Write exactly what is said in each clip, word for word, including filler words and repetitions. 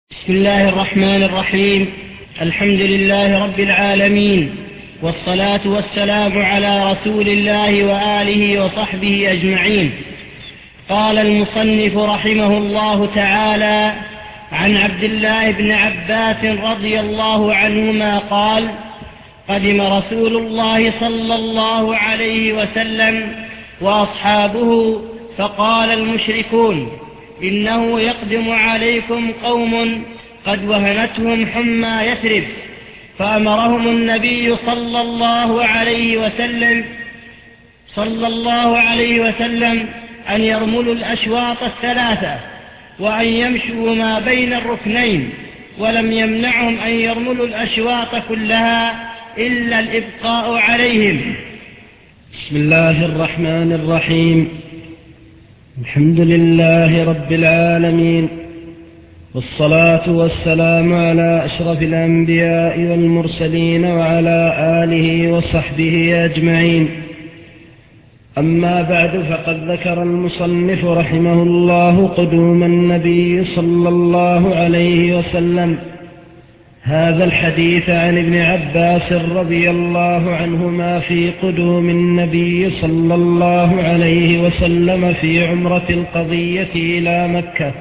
بسم الله الرحمن الرحيم. الحمد لله رب العالمين، والصلاة والسلام على رسول الله وآله وصحبه أجمعين. قال المصنف رحمه الله تعالى: عن عبد الله بن عباس رضي الله عنهما قال: قدم رسول الله صلى الله عليه وسلم وأصحابه، فقال المشركون: إنه يقدم عليكم قوم قد وهنتهم حمى يثرب، فأمرهم النبي صلى الله عليه وسلم صلى الله عليه وسلم أن يرملوا الأشواط الثلاثة وأن يمشوا ما بين الركنين، ولم يمنعهم أن يرملوا الأشواط كلها إلا الإبقاء عليهم. بسم الله الرحمن الرحيم. الحمد لله رب العالمين، والصلاة والسلام على أشرف الأنبياء والمرسلين وعلى آله وصحبه أجمعين. أما بعد، فقد ذكر المصنف رحمه الله قدوم النبي صلى الله عليه وسلم هذا الحديث عن ابن عباس رضي الله عنهما في قدوم النبي صلى الله عليه وسلم في عمرة القضية إلى مكة،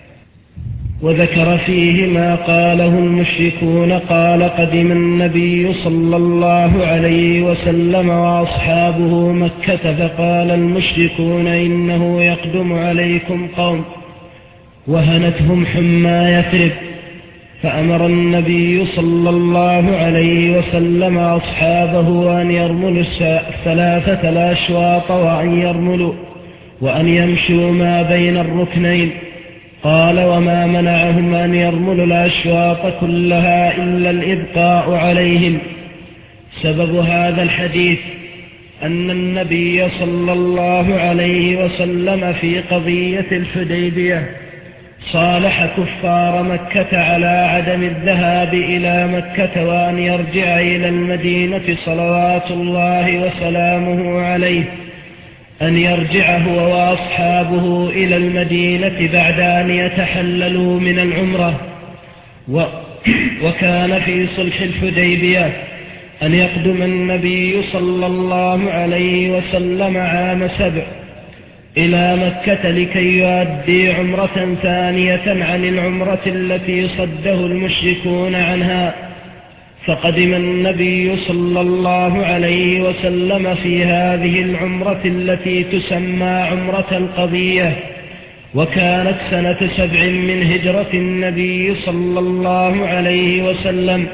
وذكر فيه ما قاله المشركون. قال: قدم النبي صلى الله عليه وسلم وأصحابه مكة، فقال المشركون: إنه يقدم عليكم قوم وهنتهم حمى يثرب، فأمر النبي صلى الله عليه وسلم أصحابه أن يرملوا الثلاثة الأشواط وأن يرملوا وأن يمشوا ما بين الركنين. قال: وما منعهم أن يرملوا الأشواط كلها إلا الإبقاء عليهم. سبب هذا الحديث أن النبي صلى الله عليه وسلم في قضية الحديبية صالح كفار مكة على عدم الذهاب إلى مكة وأن يرجع إلى المدينة صلوات الله وسلامه عليه، أن يرجع هو وأصحابه إلى المدينة بعد أن يتحللوا من العمرة. و وكان في صلح الحديبية أن يقدم النبي صلى الله عليه وسلم عام سبع إلى مكة لكي يؤدي عمرة ثانية عن العمرة التي صده المشركون عنها. فقدم النبي صلى الله عليه وسلم في هذه العمرة التي تسمى عمرة القضية، وكانت سنة سبع من هجرة النبي صلى الله عليه وسلم.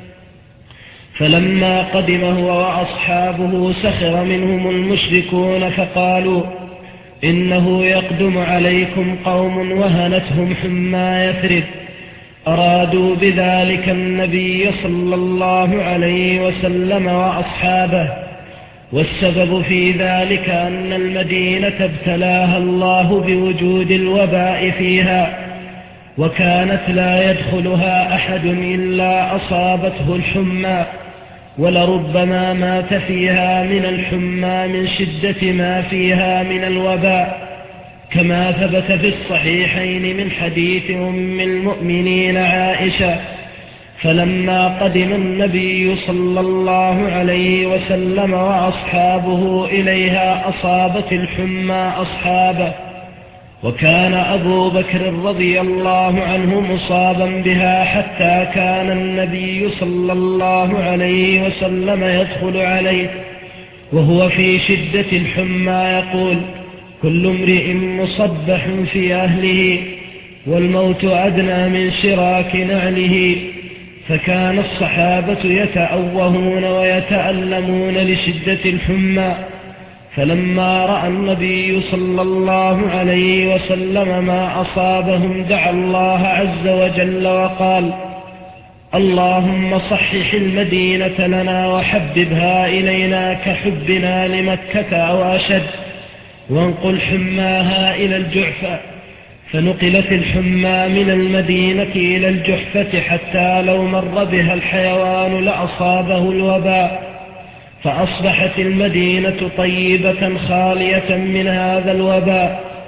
فلما قدم هو وأصحابه سخر منهم المشركون، فقالوا: إنه يقدم عليكم قوم وهنتهم حمى يثرب. أرادوا بذلك النبي صلى الله عليه وسلم وأصحابه، والسبب في ذلك أن المدينة ابتلاها الله بوجود الوباء فيها، وكانت لا يدخلها أحد إلا أصابته الحمى، ولربما مات فيها من الحمى من شدة ما فيها من الوباء، كما ثبت في الصحيحين من حديث أم المؤمنين عائشة. فلما قدم النبي صلى الله عليه وسلم وأصحابه إليها أصابت الحمى أصحابه، وكان أبو بكر رضي الله عنه مصابا بها، حتى كان النبي صلى الله عليه وسلم يدخل عليه وهو في شدة الحمى يقول: كل امرئ مصبح في أهله، والموت أدنى من شراك نعله. فكان الصحابة يتأوهون ويتألمون لشدة الحمى. فلما رأى النبي صلى الله عليه وسلم ما أصابهم دعا الله عز وجل وقال: اللهم صحح المدينة لنا وحببها إلينا كحبنا لمكة أو أشد، وانقل حماها إلى الجحفة. فنقلت الحمى من المدينة إلى الجحفة، حتى لو مر بها الحيوان لأصابه الوباء. فأصبحت المدينة طيبة خالية من هذا الوباء.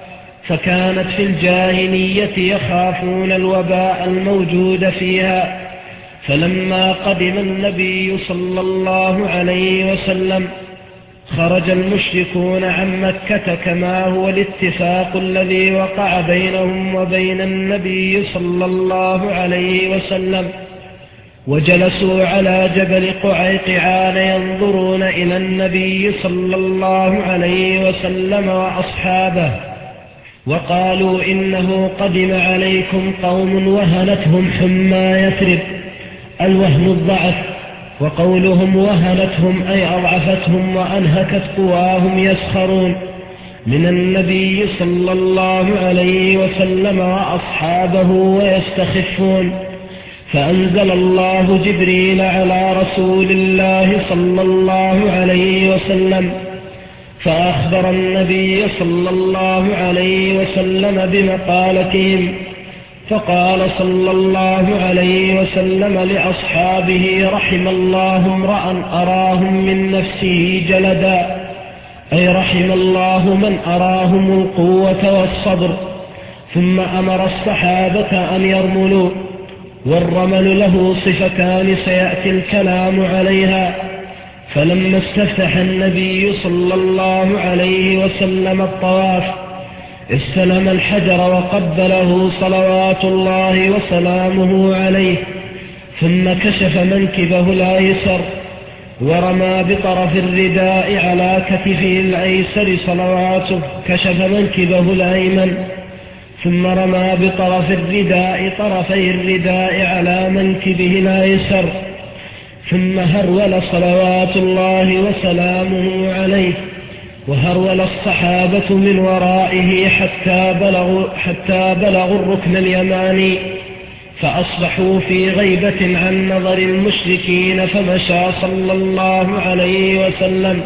فكانت في الجاهلية يخافون الوباء الموجود فيها. فلما قدم النبي صلى الله عليه وسلم خرج المشركون عن مكة كما هو الاتفاق الذي وقع بينهم وبين النبي صلى الله عليه وسلم، وجلسوا على جبل قعيقعان ينظرون إلى النبي صلى الله عليه وسلم وأصحابه، وقالوا إنه قدم عليكم قوم وهنتهم حمى يثرب. الوهن الضعف، وقولهم وهنتهم أي أضعفتهم وأنهكت قواهم، يسخرون من النبي صلى الله عليه وسلم وأصحابه ويستخفون. فأنزل الله جبريل على رسول الله صلى الله عليه وسلم فأخبر النبي صلى الله عليه وسلم بمقالتهم، فقال صلى الله عليه وسلم لأصحابه: رحم الله امرأ أراهم من نفسه جلدا، أي رحم الله من أراهم القوة والصبر. ثم أمر الصحابة أن يرملوا، والرمل له صفتان سيأتي الكلام عليها. فلما استفتح النبي صلى الله عليه وسلم الطواف استلم الحجر وقبله صلوات الله وسلامه عليه، ثم كشف منكبه الأيسر ورمى بطرف الرداء على كتفه الأيسر صلواته، كشف منكبه الأيمن، ثم رمى بطرف الرداء طرفي الرداء على منكبه الأيسر، ثم هرول صلوات الله وسلامه عليه، وهرول الصحابة من ورائه حتى بلغوا, حتى بلغوا الركن اليماني، فأصبحوا في غيبة عن نظر المشركين. فمشى صلى الله عليه وسلم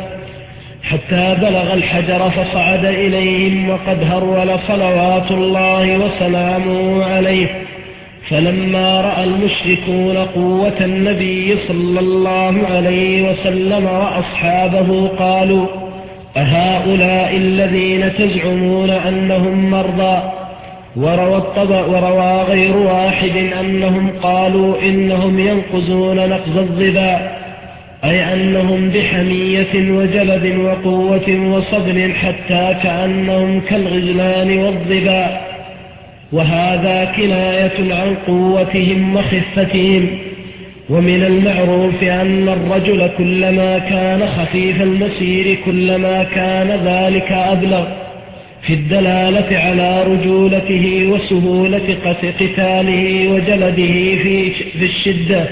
حتى بلغ الحجر فصعد إليهم وقد هرول صلوات الله وسلامه عليه. فلما رأى المشركون قوة النبي صلى الله عليه وسلم وأصحابه قالوا: أهؤلاء الذين تزعمون أنهم مرضى؟ وروى, الطبع وروى غير واحد أنهم قالوا إنهم ينقزون نقز الظباء، أي أنهم بحمية وجلد وقوة وصبر حتى كأنهم كالغزلان والظباء، وهذا كناية عن قوتهم وخفتهم. ومن المعروف أن الرجل كلما كان خفيف المسير كلما كان ذلك أبلغ في الدلالة على رجولته وسهولة قتاله وجلده في الشدة،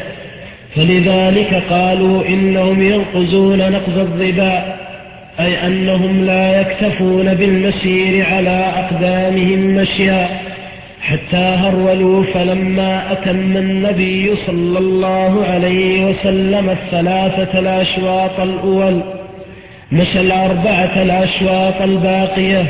فلذلك قالوا إنهم ينقزون نقز الظباء، أي أنهم لا يكتفون بالمسير على أقدامهم مشيا حتى هرولوا. فلما أتم النبي صلى الله عليه وسلم الثلاثة الأشواط الأول مشى الأربعة الأشواط الباقية،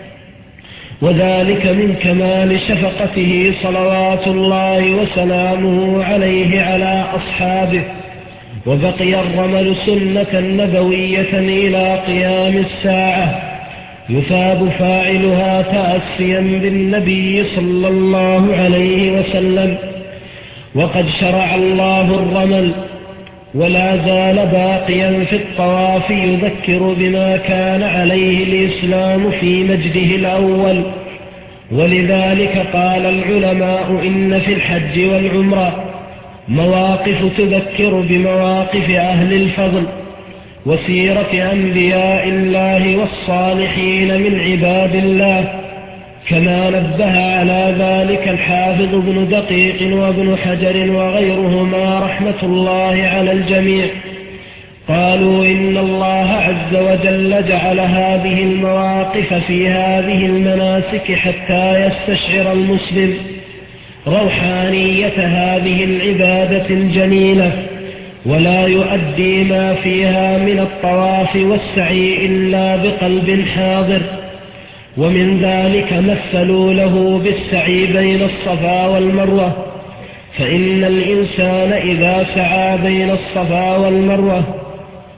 وذلك من كمال شفقته صلوات الله وسلامه عليه على أصحابه. وبقي الرمل سنة نبوية إلى قيام الساعة، يثاب فاعلها تأسيا بالنبي صلى الله عليه وسلم. وقد شرع الله الرمل ولا زال باقيا في الطواف، يذكر بما كان عليه الإسلام في مجده الأول. ولذلك قال العلماء إن في الحج والعمرة مواقف تذكر بمواقف أهل الفضل وسيرة أنبياء الله والصالحين من عباد الله، كما نبه على ذلك الحافظ ابن دقيق وابن حجر وغيرهما رحمة الله على الجميع. قالوا إن الله عز وجل جعل هذه المواقف في هذه المناسك حتى يستشعر المسلم روحانية هذه العبادة الجليلة، ولا يؤدي ما فيها من الطواف والسعي إلا بقلب حاضر. ومن ذلك مثلوا له بالسعي بين الصفا والمروة، فإن الإنسان إذا سعى بين الصفا والمروة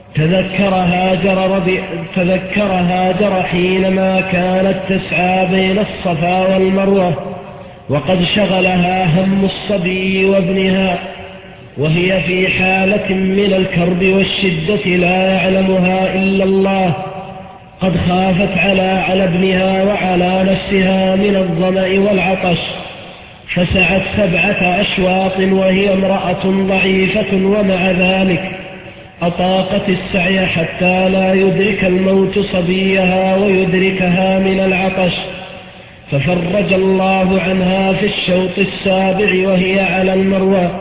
تذكر هاجر, رضي تذكر هاجر حينما كانت تسعى بين الصفا والمروة وقد شغلها هم الصبي وابنها، وهي في حالة من الكرب والشدة لا يعلمها إلا الله، قد خافت على على ابنها وعلى نفسها من الظمأ والعطش، فسعت سبعة أشواط وهي امرأة ضعيفة، ومع ذلك أطاقت السعي حتى لا يدرك الموت صبيها ويدركها من العطش، ففرج الله عنها في الشوط السابع وهي على المروى.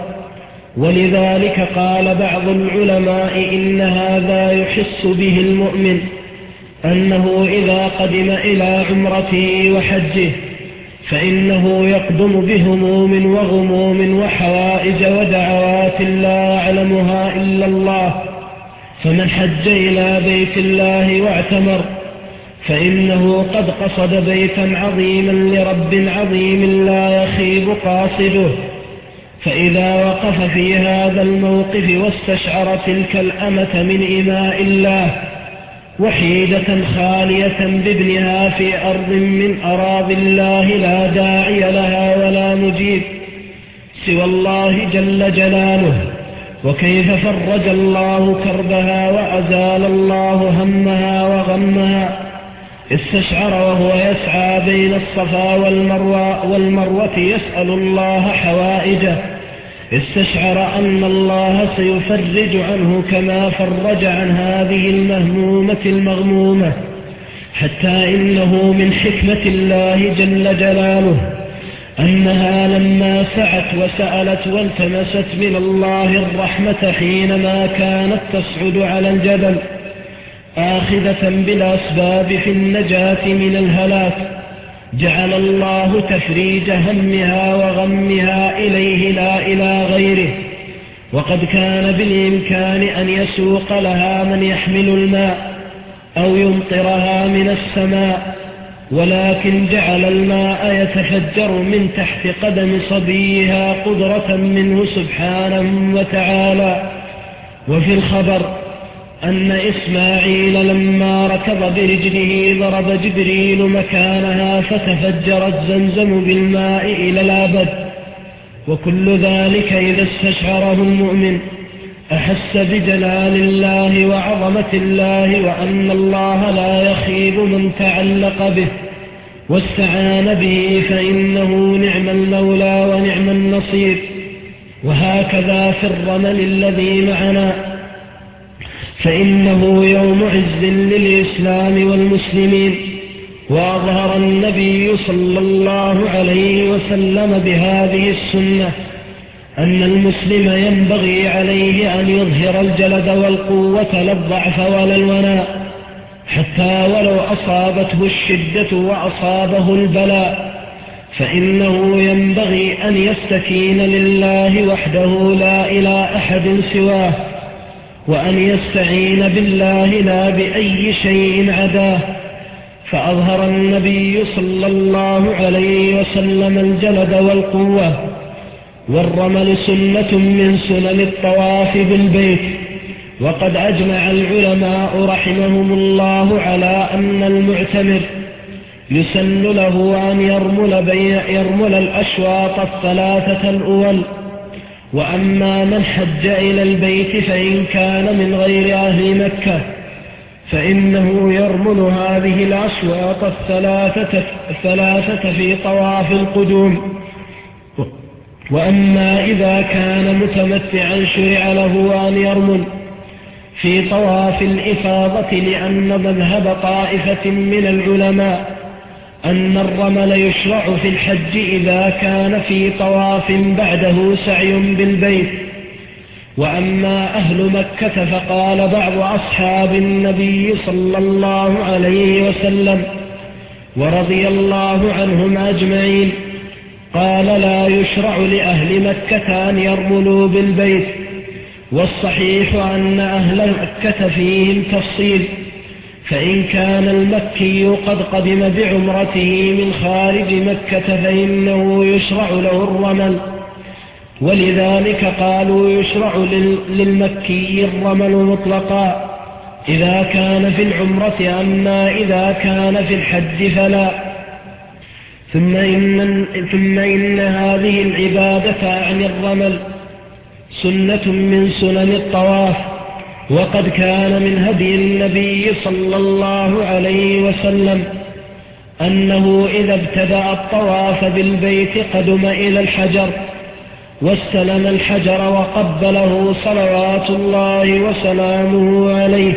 ولذلك قال بعض العلماء إن هذا يحس به المؤمن أنه إذا قدم إلى عمرته وحجه فإنه يقدم بهموم وغموم وحوائج ودعوات لا يعلمها إلا الله، فمن حج إلى بيت الله واعتمر فإنه قد قصد بيتا عظيما لرب عظيم لا يخيب قاصده. فإذا وقف في هذا الموقف واستشعر تلك الأمة من إماء الله وحيدة خالية بابنها في أرض من أراضي الله لا داعي لها ولا مجيب سوى الله جل جلاله، وكيف فرج الله كربها وأزال الله همها وغمها، استشعر وهو يسعى بين الصفا والمروة, والمروة يسأل الله حوائجه، استشعر أن الله سيفرج عنه كما فرج عن هذه المهمومة المغمومة، حتى إنه من حكمة الله جل جلاله أنها لما سعت وسألت والتمست من الله الرحمة حينما كانت تصعد على الجبل آخذة بالأسباب في النجاة من الهلاك، جعل الله تفريج همها وغمها إليه لا إلى غيره، وقد كان بالإمكان أن يسوق لها من يحمل الماء أو يمطرها من السماء، ولكن جعل الماء يتفجر من تحت قدم صبيها قدرة منه سبحانه وتعالى. وفي الخبر أن إسماعيل لما ركض برجله ضرب جبريل مكانها فتفجرت زمزم بالماء إلى الأبد، وكل ذلك إذا استشعره المؤمن أحس بجلال الله وعظمة الله وأن الله لا يخيب من تعلق به واستعان به، فإنه نعم المولى ونعم النصير. وهكذا في الرمل الذي معنا، فإنه يوم عز للإسلام والمسلمين، وأظهر النبي صلى الله عليه وسلم بهذه السنة أن المسلم ينبغي عليه أن يظهر الجلد والقوة لا الضعف ولا الوناء، حتى ولو أصابته الشدة وأصابه البلاء، فإنه ينبغي أن يستكين لله وحده لا إلى أحد سواه، وأن يستعين بالله لا بأي شيء عداه. فأظهر النبي صلى الله عليه وسلم الجلد والقوة. والرمل سنة من سنن الطواف بالبيت، وقد أجمع العلماء رحمهم الله على أن المعتمر يسن له أن يرمل, بين يرمل الأشواط الثلاثة الأول. وأما من حج إلى البيت فإن كان من غير أهل مكة فإنه يرمل هذه الأشواط الثلاثة, الثلاثة في طواف القدوم. وأما إذا كان متمتعا شرع له أن يرمل في طواف الإفاضة، لأن مذهب طائفة من العلماء أن الرمل يشرع في الحج إذا كان في طواف بعده سعي بالبيت. وأما أهل مكة فقال بعض أصحاب النبي صلى الله عليه وسلم ورضي الله عنهم أجمعين، قال لا يشرع لأهل مكة أن يرملوا بالبيت، والصحيح أن أهل مكة فيهم تفصيل، فإن كان المكي قد قدم بعمرته من خارج مكة فإنه يشرع له الرمل، ولذلك قالوا يشرع للمكي الرمل مطلقا، إذا كان في العمرة، أما إذا كان في الحج فلا. ثم إن, ثم إن هذه العبادة عن الرمل سنة من سنن الطواف، وقد كان من هدي النبي صلى الله عليه وسلم أنه إذا ابتدأ الطواف بالبيت قدم إلى الحجر واستلم الحجر وقبله صلوات الله وسلامه عليه.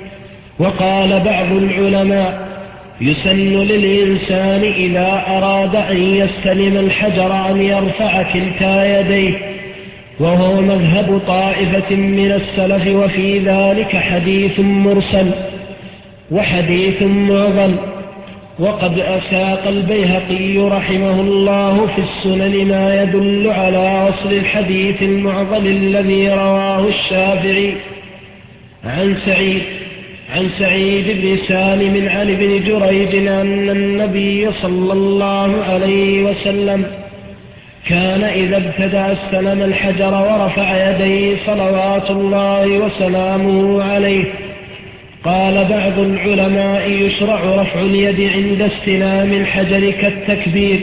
وقال بعض العلماء: يسن للإنسان إذا أراد أن يستلم الحجر أن يرفع كلتا يديه، وهو مذهب طائفة من السلف، وفي ذلك حديث مرسل وحديث معضل. وقد أساق البيهقي رحمه الله في السنن ما يدل على أصل الحديث المعضل الذي رواه الشافعي عن سعيد عن سعيد بن سالم عن ابن جريج أن النبي صلى الله عليه وسلم كان إذا ابتدأ استلم الحجر ورفع يديه صلوات الله وسلامه عليه. قال بعض العلماء: يشرع رفع اليد عند استلام الحجر كالتكبير،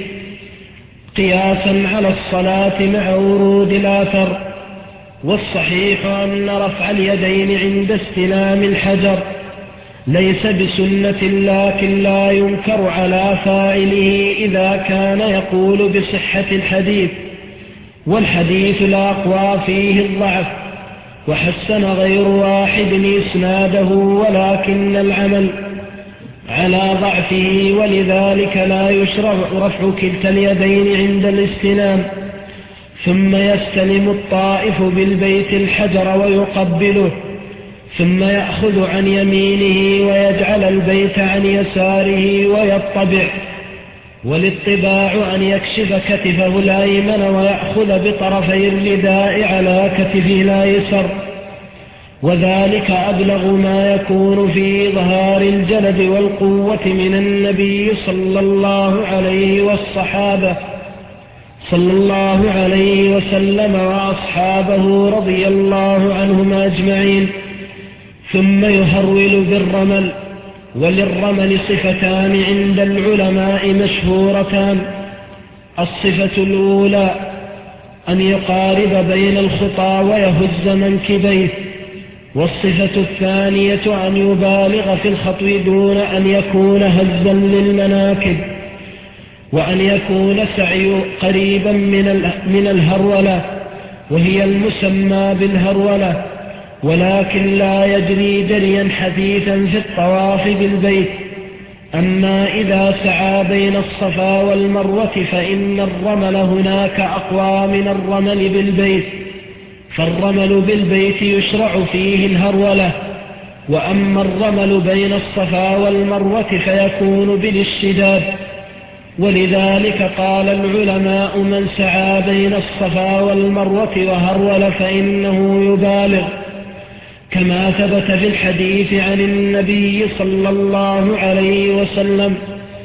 قياسا على الصلاة مع ورود الآثر. والصحيح أن رفع اليدين عند استلام الحجر ليس بسنة، لكن لا ينكر على فاعله إذا كان يقول بصحة الحديث، والحديث الأقوى فيه الضعف، وحسن غير واحد إسناده، ولكن العمل على ضعفه، ولذلك لا يشرع رفع كلتا اليدين عند الاستلام. ثم يستلم الطائف بالبيت الحجر ويقبله، ثم يأخذ عن يمينه ويجعل البيت عن يساره ويطبع، والاطباع أن يكشف كتفه الأيمن ويأخذ بطرفي الرداء على كتفه الأيسر، وذلك أبلغ ما يكون في إظهار الجلد والقوة من النبي صلى الله عليه والصحابة صلى الله عليه وسلم وأصحابه رضي الله عنهم أجمعين. ثم يهرول بالرمل. وللرمل صفتان عند العلماء مشهورتان: الصفة الأولى أن يقارب بين الخطى ويهز منكبيه، والصفة الثانية أن يبالغ في الخطو دون أن يكون هزا للمناكب، وأن يكون سعي قريبا من الهرولة، وهي المسمى بالهرولة، ولكن لا يجري جريا حثيثا في الطواف بالبيت. أما إذا سعى بين الصفا والمروة فإن الرمل هناك أقوى من الرمل بالبيت، فالرمل بالبيت يشرع فيه الهرولة، وأما الرمل بين الصفا والمروة فيكون بالاشتداد. ولذلك قال العلماء: من سعى بين الصفا والمروة وهرول فإنه يبالغ، كما ثبت في الحديث عن النبي صلى الله عليه وسلم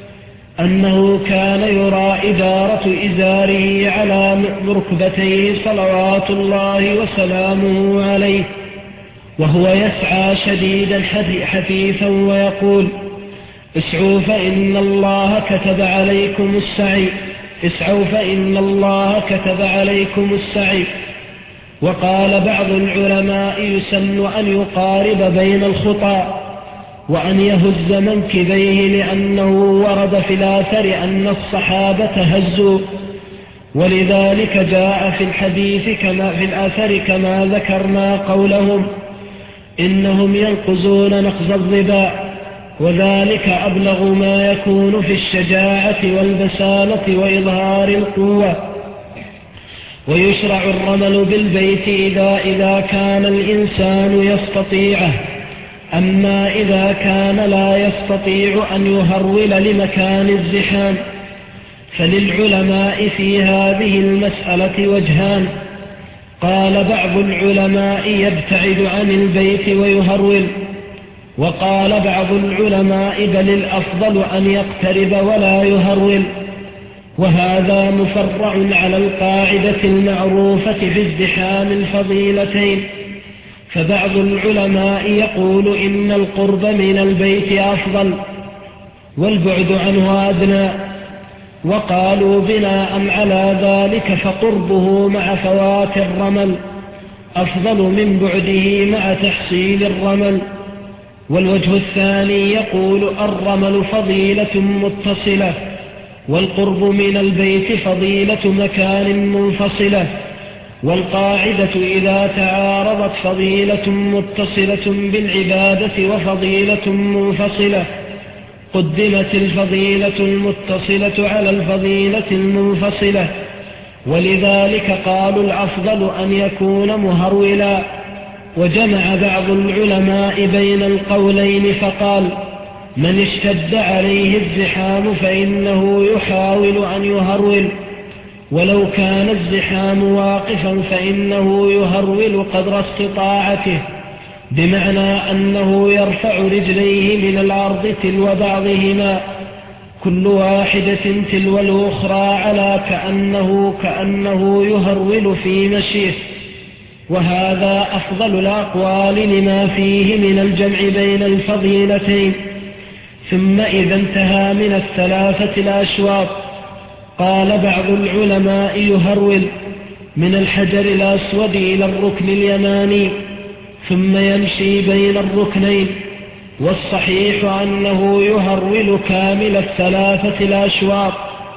أنه كان يرى إدارة إزاره على ركبتيه صلوات الله وسلامه عليه، وهو يسعى شديدا حثيثا ويقول: اسعوا فإن الله كتب عليكم السعي اسعوا فإن الله كتب عليكم السعي. وقال بعض العلماء: يسن أن يقارب بين الخطى وأن يهز منكبيه، لأنه ورد في الآثر أن الصحابة هزوا، ولذلك جاء في الحديث كما في الآثر كما ذكرنا قولهم: إنهم ينقزون نقز الظباء، وذلك أبلغ ما يكون في الشجاعة والبسالة وإظهار القوة. ويشرع الرمل بالبيت إذا, إذا كان الإنسان يستطيعه، أما إذا كان لا يستطيع أن يهرول لمكان الزحام فللعلماء في هذه المسألة وجهان: قال بعض العلماء: يبتعد عن البيت ويهرول، وقال بعض العلماء: بل الأفضل أن يقترب ولا يهرول. وهذا مفرع على القاعدة المعروفة في ازدحام الفضيلتين، فبعض العلماء يقول إن القرب من البيت أفضل والبعد عنه أدنى، وقالوا بناء على ذلك فقربه مع فوات الرمل أفضل من بعده مع تحصيل الرمل. والوجه الثاني يقول الرمل فضيلة متصلة والقرب من البيت فضيلة مكان منفصلة، والقاعدة إذا تعارضت فضيلة متصلة بالعبادة وفضيلة منفصلة قدمت الفضيلة المتصلة على الفضيلة المنفصلة، ولذلك قالوا الأفضل أن يكون مهرولا. وجمع بعض العلماء بين القولين فقال من اشتد عليه الزحام فإنه يحاول أن يهرول، ولو كان الزحام واقفا فإنه يهرول قدر استطاعته، بمعنى أنه يرفع رجليه من الأرض تلو بعضهما كل واحدة تلو الأخرى على كأنه كأنه يهرول في مشيه، وهذا أفضل الأقوال لما فيه من الجمع بين الفضيلتين. ثم إذا انتهى من الثلاثة الأشواط قال بعض العلماء يهرول من الحجر الأسود إلى الركن اليماني ثم يمشي بين الركنين، والصحيح أنه يهرول كامل الثلاثة الأشواط،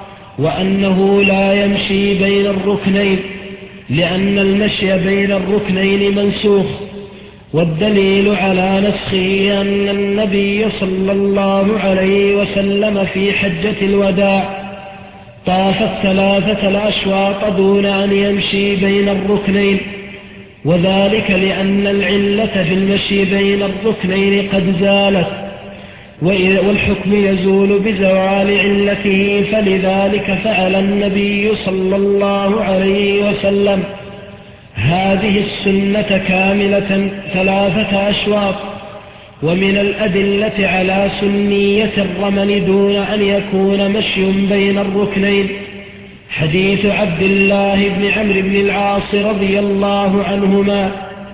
وأنه لا يمشي بين الركنين لأن المشي بين الركنين منسوخ. والدليل على نسخه أن النبي صلى الله عليه وسلم في حجة الوداع طاف الثلاثة الأشواط دون أن يمشي بين الركنين، وذلك لأن العلة في المشي بين الركنين قد زالت، والحكم يزول بزوال علته، فلذلك فعل النبي صلى الله عليه وسلم هذه السنة كاملة ثلاثة أشواط. ومن الأدلة على سنية الرمل دون أن يكون مشي بين الركنين حديث عبد الله بن عمرو بن العاص رضي الله عنهما،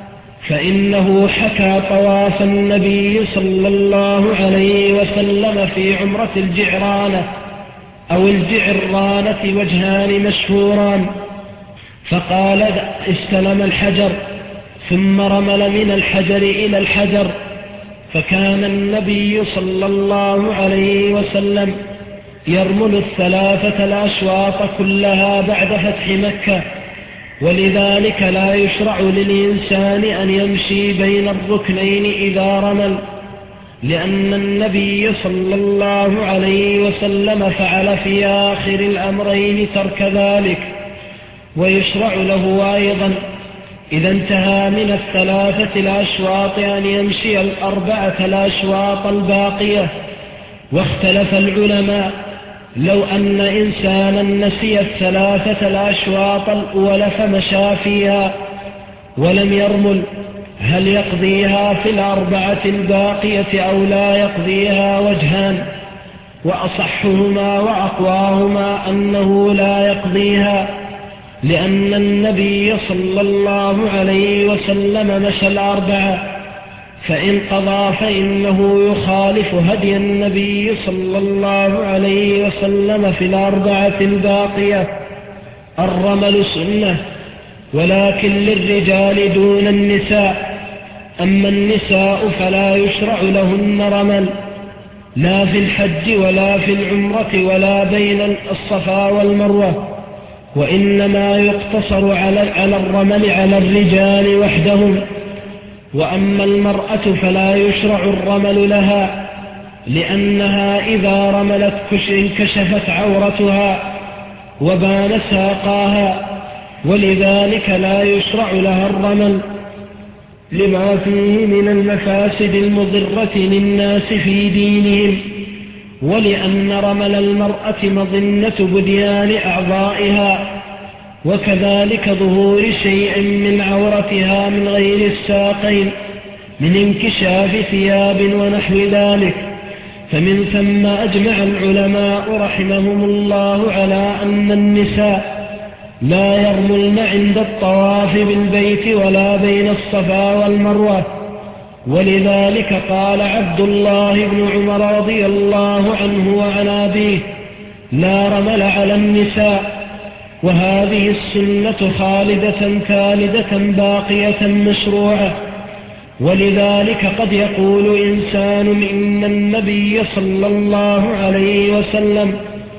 فإنه حكى طواف النبي صلى الله عليه وسلم في عمرة الجعرانة أو الجعرانة وجهان مشهوران، فقال استلم الحجر ثم رمل من الحجر إلى الحجر، فكان النبي صلى الله عليه وسلم يرمل الثلاثة الأشواط كلها بعد فتح مكة، ولذلك لا يشرع للإنسان أن يمشي بين الركنين إذا رمل، لأن النبي صلى الله عليه وسلم فعل في آخر الأمرين ترك ذلك. ويشرع له أيضا إذا انتهى من الثلاثة الأشواط أن يمشي الأربعة الأشواط الباقية. واختلف العلماء لو أن إنسانا نسي الثلاثة الأشواط الأول فمشى فيها ولم يرمل هل يقضيها في الأربعة الباقية أو لا يقضيها؟ وجهان، وأصحهما وأقواهما أنه لا يقضيها، لأن النبي صلى الله عليه وسلم مشى الأربعة، فإن قضى فإنه يخالف هدي النبي صلى الله عليه وسلم في الأربعة الباقية. الرمل سنة ولكن للرجال دون النساء، أما النساء فلا يشرع لهن رمل لا في الحج ولا في العمرة ولا بين الصفا والمروة، وإنما يقتصر على الرمل على الرجال وحدهم. وأما المرأة فلا يشرع الرمل لها، لأنها إذا رملت انكشفت عورتها وبان ساقاها، ولذلك لا يشرع لها الرمل لما فيه من المفاسد المضرة للناس في دينهم، ولأن رمل المرأة مظنة بديان أعضائها، وكذلك ظهور شيء من عورتها من غير الساقين من انكشاف ثياب ونحو ذلك. فمن ثم أجمع العلماء رحمهم الله على أن النساء لا يرملن عند الطواف بالبيت ولا بين الصفا والمروة. ولذلك قال عبد الله بن عمر رضي الله عنه وعن أبيه: لا رمل على النساء. وهذه السنة خالدة ثالدة باقية مشروعة. ولذلك قد يقول إنسان إن النبي صلى الله عليه وسلم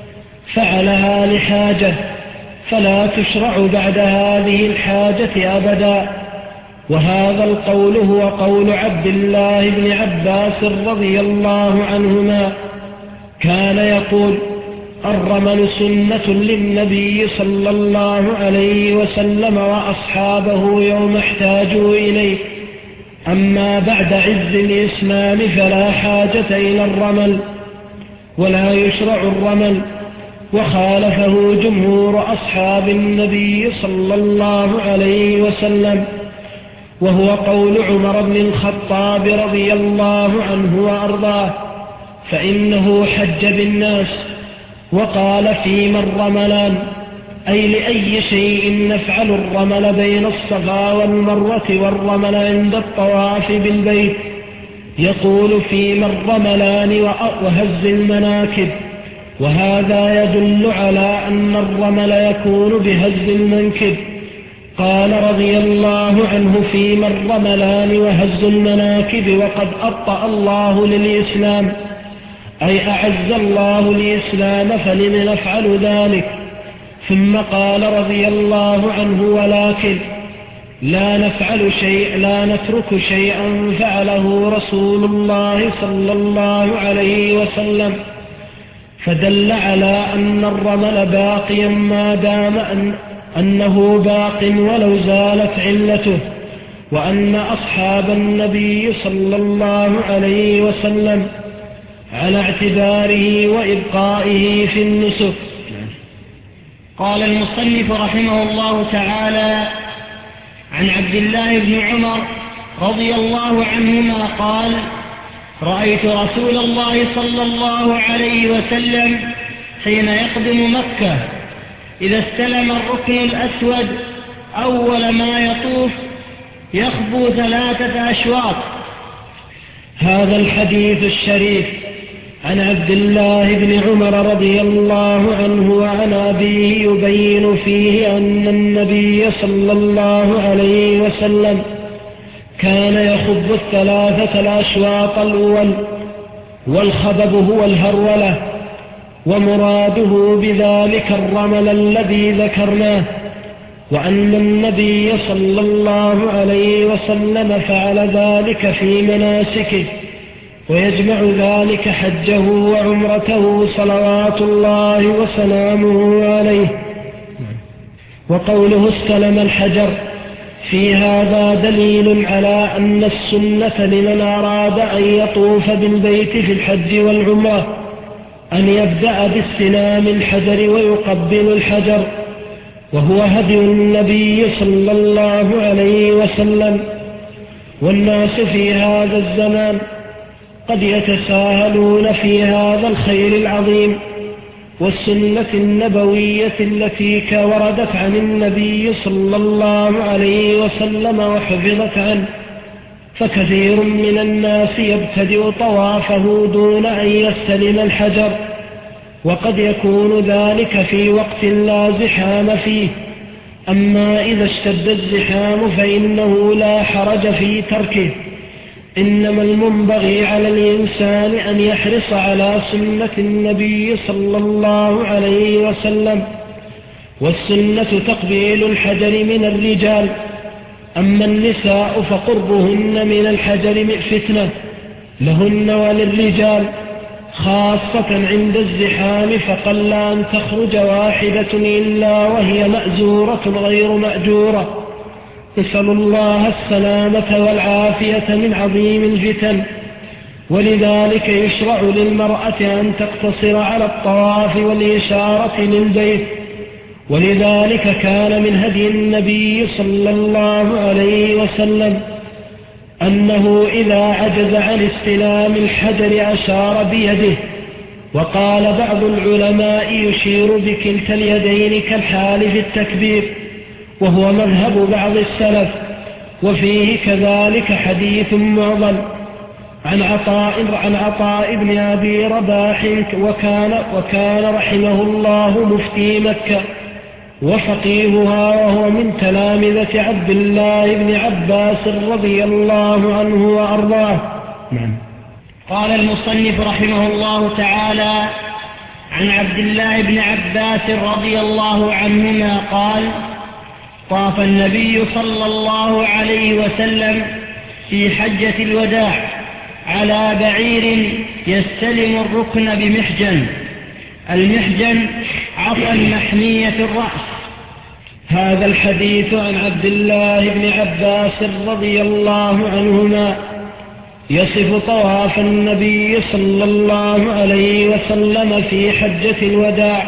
فعلها لحاجة فلا تشرع بعد هذه الحاجة أبدا. وهذا القول هو قول عبد الله بن عباس رضي الله عنهما، كان يقول: الرمل سنة للنبي صلى الله عليه وسلم وأصحابه يوم احتاجوا إليه، أما بعد عز الإسلام فلا حاجة إلى الرمل ولا يشرع الرمل. وخالفه جمهور أصحاب النبي صلى الله عليه وسلم، وهو قول عمر بن الخطاب رضي الله عنه وأرضاه، فإنه حج بالناس وقال: فيما الرملان، أي لأي شيء نفعل الرمل بين الصفا والمروة والرمل عند الطواف بالبيت. يقول: فيما الرملان وهز المناكب. وهذا يدل على أن الرمل يكون بهز المنكب. قال رضي الله عنه: فيما الرملان وهز المناكب، وقد أبطأ الله للإسلام، أي أعز الله الإسلام فلم نفعل ذلك. ثم قال رضي الله عنه: ولكن لا نفعل شيء لا نترك شيئا فعله رسول الله صلى الله عليه وسلم، فدل على أن الرمل باقيا ما دام أن أنه باق ولو زالت علته، وأن أصحاب النبي صلى الله عليه وسلم على اعتباره وإبقائه في النسك. قال المصنف رحمه الله تعالى: عن عبد الله بن عمر رضي الله عنهما قال: رأيت رسول الله صلى الله عليه وسلم حين يقدم مكة إذا استلم الركن الأسود أول ما يطوف يخبو ثلاثة أشواط. هذا الحديث الشريف عن عبد الله بن عمر رضي الله عنه وعن أبيه يبين فيه أن النبي صلى الله عليه وسلم كان يخب الثلاثة الأشواط الأول، والخبب هو الهرولة، ومراده بذلك الرمل الذي ذكرناه، وأن النبي صلى الله عليه وسلم فعل ذلك في مناسكه، ويجمع ذلك حجه وعمرته صلوات الله وسلامه عليه. وقوله استلم الحجر في هذا دليل على أن السنة لمن أراد أن يطوف بالبيت في الحج والعمرة أن يبدأ باستلام الحجر ويقبل الحجر، وهو هدي النبي صلى الله عليه وسلم. والناس في هذا الزمان قد يتساهلون في هذا الخير العظيم والسنة النبوية التي وردت عن النبي صلى الله عليه وسلم وحفظت عنه، فكثير من الناس يبتدئ طوافه دون أن يستلم الحجر، وقد يكون ذلك في وقت لا زحام فيه. أما إذا اشتد الزحام فإنه لا حرج في تركه، إنما المنبغي على الإنسان أن يحرص على سنة النبي صلى الله عليه وسلم. والسنة تقبيل الحجر من الرجال، أما النساء فقربهن من الحجر فتنة لهن وللرجال، خاصة عند الزحام، فقل أن تخرج واحدة إلا وهي مأزورة غير مأجورة. نسأل الله السلامة والعافية من عظيم الفتن. ولذلك يشرع للمرأة أن تقتصر على الطواف والإشارة للبيت. ولذلك كان من هدي النبي صلى الله عليه وسلم أنه إذا عجز عن استلام الحجر أشار بيده وقال بعض العلماء يشير بكلتا اليدين كالحال في التكبير، وهو مذهب بعض السلف. وفيه كذلك حديث معضل عن عطاء عن عطاء بن أبي رباح وكان, وكان رحمه الله مفتي مكة وفقيهها، وهو من تلامذة عبد الله بن عباس رضي الله عنه وأرضاه. نعم. قال المصنف رحمه الله تعالى عن عبد الله بن عباس رضي الله عنهما قال: طاف النبي صلى الله عليه وسلم في حجة الوداع على بعير يستلم الركن بمحجن. المحجن عصا محنية الرأس. هذا الحديث عن عبد الله بن عباس رضي الله عنهما يصف طواف النبي صلى الله عليه وسلم في حجة الوداع،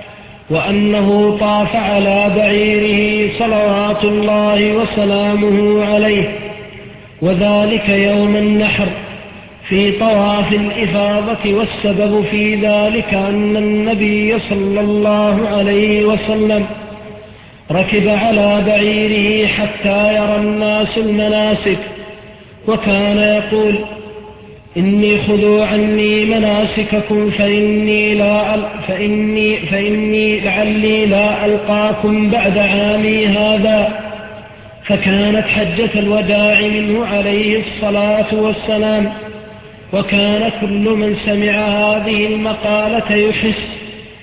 وأنه طاف على بعيره صلوات الله وسلامه عليه، وذلك يوم النحر في طواف الإفاضة. والسبب في ذلك أن النبي صلى الله عليه وسلم ركب على بعيره حتى يرى الناس المناسك، وكان يقول: إني خذوا عني مناسككم فإني, لا أل فإني, فإني لعلي لا ألقاكم بعد عامي هذا. فكانت حجة الوداع منه عليه الصلاة والسلام. وكان كل من سمع هذه المقالة يحس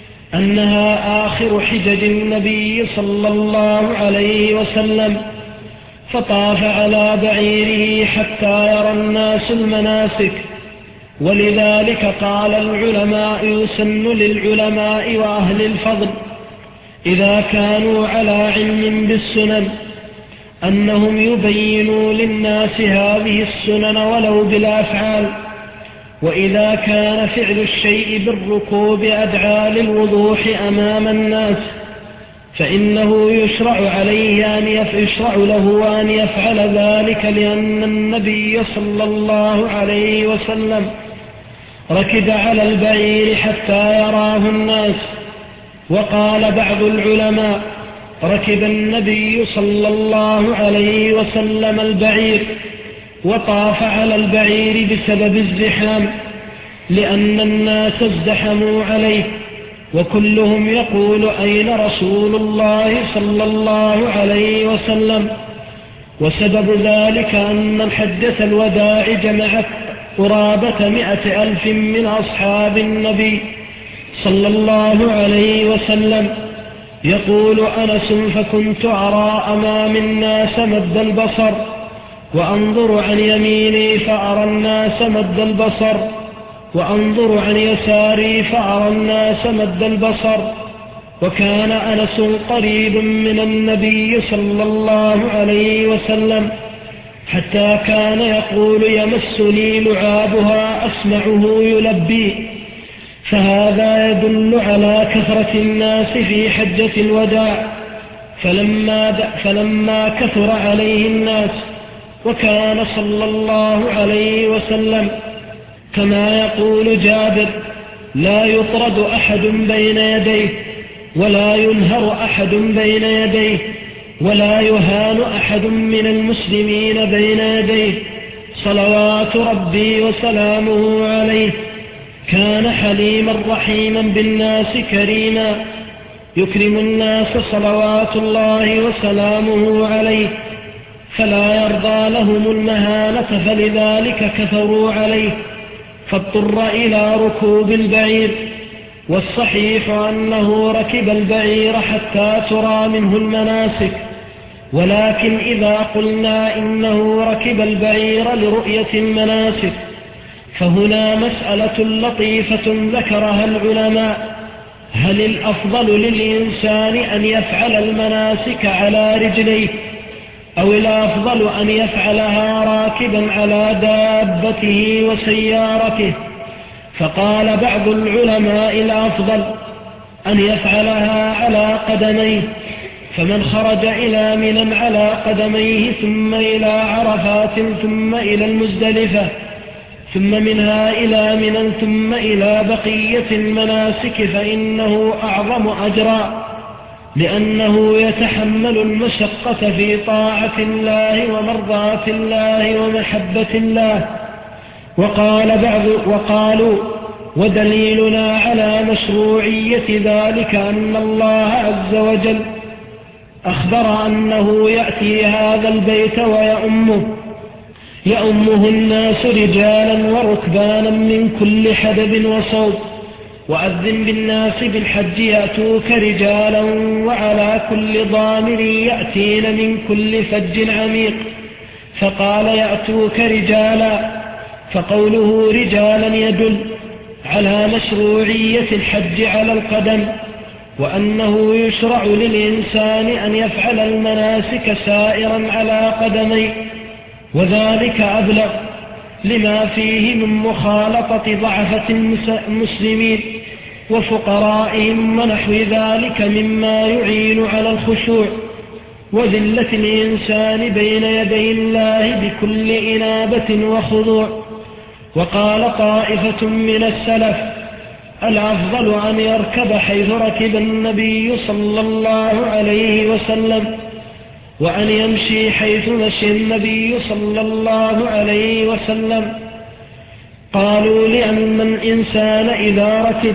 أنها آخر حجج النبي صلى الله عليه وسلم، فطاف على بعيره حتى يرى الناس المناسك. ولذلك قال العلماء: يسن للعلماء وأهل الفضل إذا كانوا على علم بالسنن أنهم يبينوا للناس هذه السنن ولو بالأفعال. وإذا كان فعل الشيء بالركوب أدعى للوضوح أمام الناس فإنه يشرع عليه أن يشرع له أن يفعل ذلك، لأن النبي صلى الله عليه وسلم ركب على البعير حتى يراه الناس. وقال بعض العلماء: ركب النبي صلى الله عليه وسلم البعير وطاف على البعير بسبب الزحام، لأن الناس ازدحموا عليه، وكلهم يقول: أين رسول الله صلى الله عليه وسلم؟ وسبب ذلك أن الحجة الوداع جمعت قرابة مئة ألف من أصحاب النبي صلى الله عليه وسلم. يقول أنس: فكنت أرى أمام الناس مد البصر، وأنظر عن يميني فأرى الناس مد البصر، وأنظر عن يساري فأرى الناس مد البصر. وكان أنس قريب من النبي صلى الله عليه وسلم، حتى كان يقول: يمسني لعابها أسمعه يلبي. فهذا يدل على كثرة الناس في حجة الوداع. فلما, فلما كثر عليه الناس وكان صلى الله عليه وسلم كما يقول جابر: لا يطرد أحد بين يديه، ولا ينهر أحد بين يديه، ولا يهان أحد من المسلمين بين يديه، صلوات ربي وسلامه عليه. كان حليما رحيما بالناس كريما، يكرم الناس صلوات الله وسلامه عليه، فلا يرضى لهم المهانة، فلذلك كثروا عليه فاضطر إلى ركوب البعير. والصحيح أنه ركب البعير حتى ترى منه المناسك، ولكن إذا قلنا إنه ركب البعير لرؤية المناسك فهنا مسألة لطيفة ذكرها العلماء: هل الأفضل للإنسان أن يفعل المناسك على رجليه، أو الأفضل أن يفعلها راكبا على دابته وسيارته؟ فقال بعض العلماء: الأفضل أن يفعلها على قدميه. فمن خرج إلى منى على قدميه ثم إلى عرفات ثم إلى المزدلفة ثم منها إلى منى ثم إلى بقية المناسك فإنه أعظم أجرا، لأنه يتحمل المشقة في طاعة الله ومرضاة الله ومحبة الله. وقال بعض وقالوا ودليلنا على مشروعية ذلك أن الله عز وجل أخبر أنه يأتي هذا البيت ويأمه يأمه الناس رجالا وركبانا من كل حدب وصوب، وأذن بالناس بالحج يأتوك رجالا وعلى كل ضامر يأتين من كل فج عميق، فقال يأتوك رجالا، فقوله رجالا يدل على مشروعية الحج على القدم، وأنه يشرع للإنسان أن يفعل المناسك سائرا على قدميه، وذلك أبلغ لما فيه من مخالطة ضعفة المسلمين وفقرائهم ونحو ذلك مما يعين على الخشوع وذلة الإنسان بين يدي الله بكل إنابة وخضوع. وقال طائفة من السلف الأفضل أن يركب حيث ركب النبي صلى الله عليه وسلم، وأن يمشي حيث مشي النبي صلى الله عليه وسلم. قالوا لأن الإنسان إذا ركب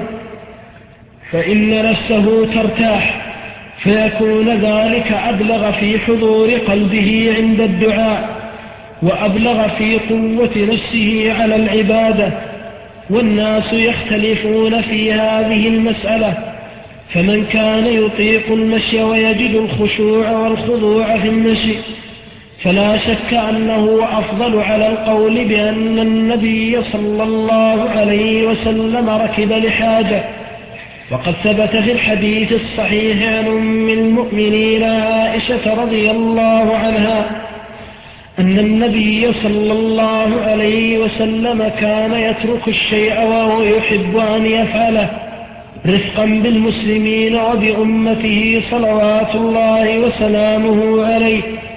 فإن نفسه ترتاح، فيكون ذلك أبلغ في حضور قلبه عند الدعاء، وأبلغ في قوة نفسه على العبادة. والناس يختلفون في هذه المسألة، فمن كان يطيق المشي ويجد الخشوع والخضوع في المشي فلا شك أنه أفضل على القول بأن النبي صلى الله عليه وسلم ركب لحاجة. وقد ثبت في الحديث الصحيح عن أم المؤمنين عائشة رضي الله عنها أن النبي صلى الله عليه وسلم كان يترك الشيء وهو يحب أن يفعله رفقا بالمسلمين وبأمته صلوات الله وسلامه عليه.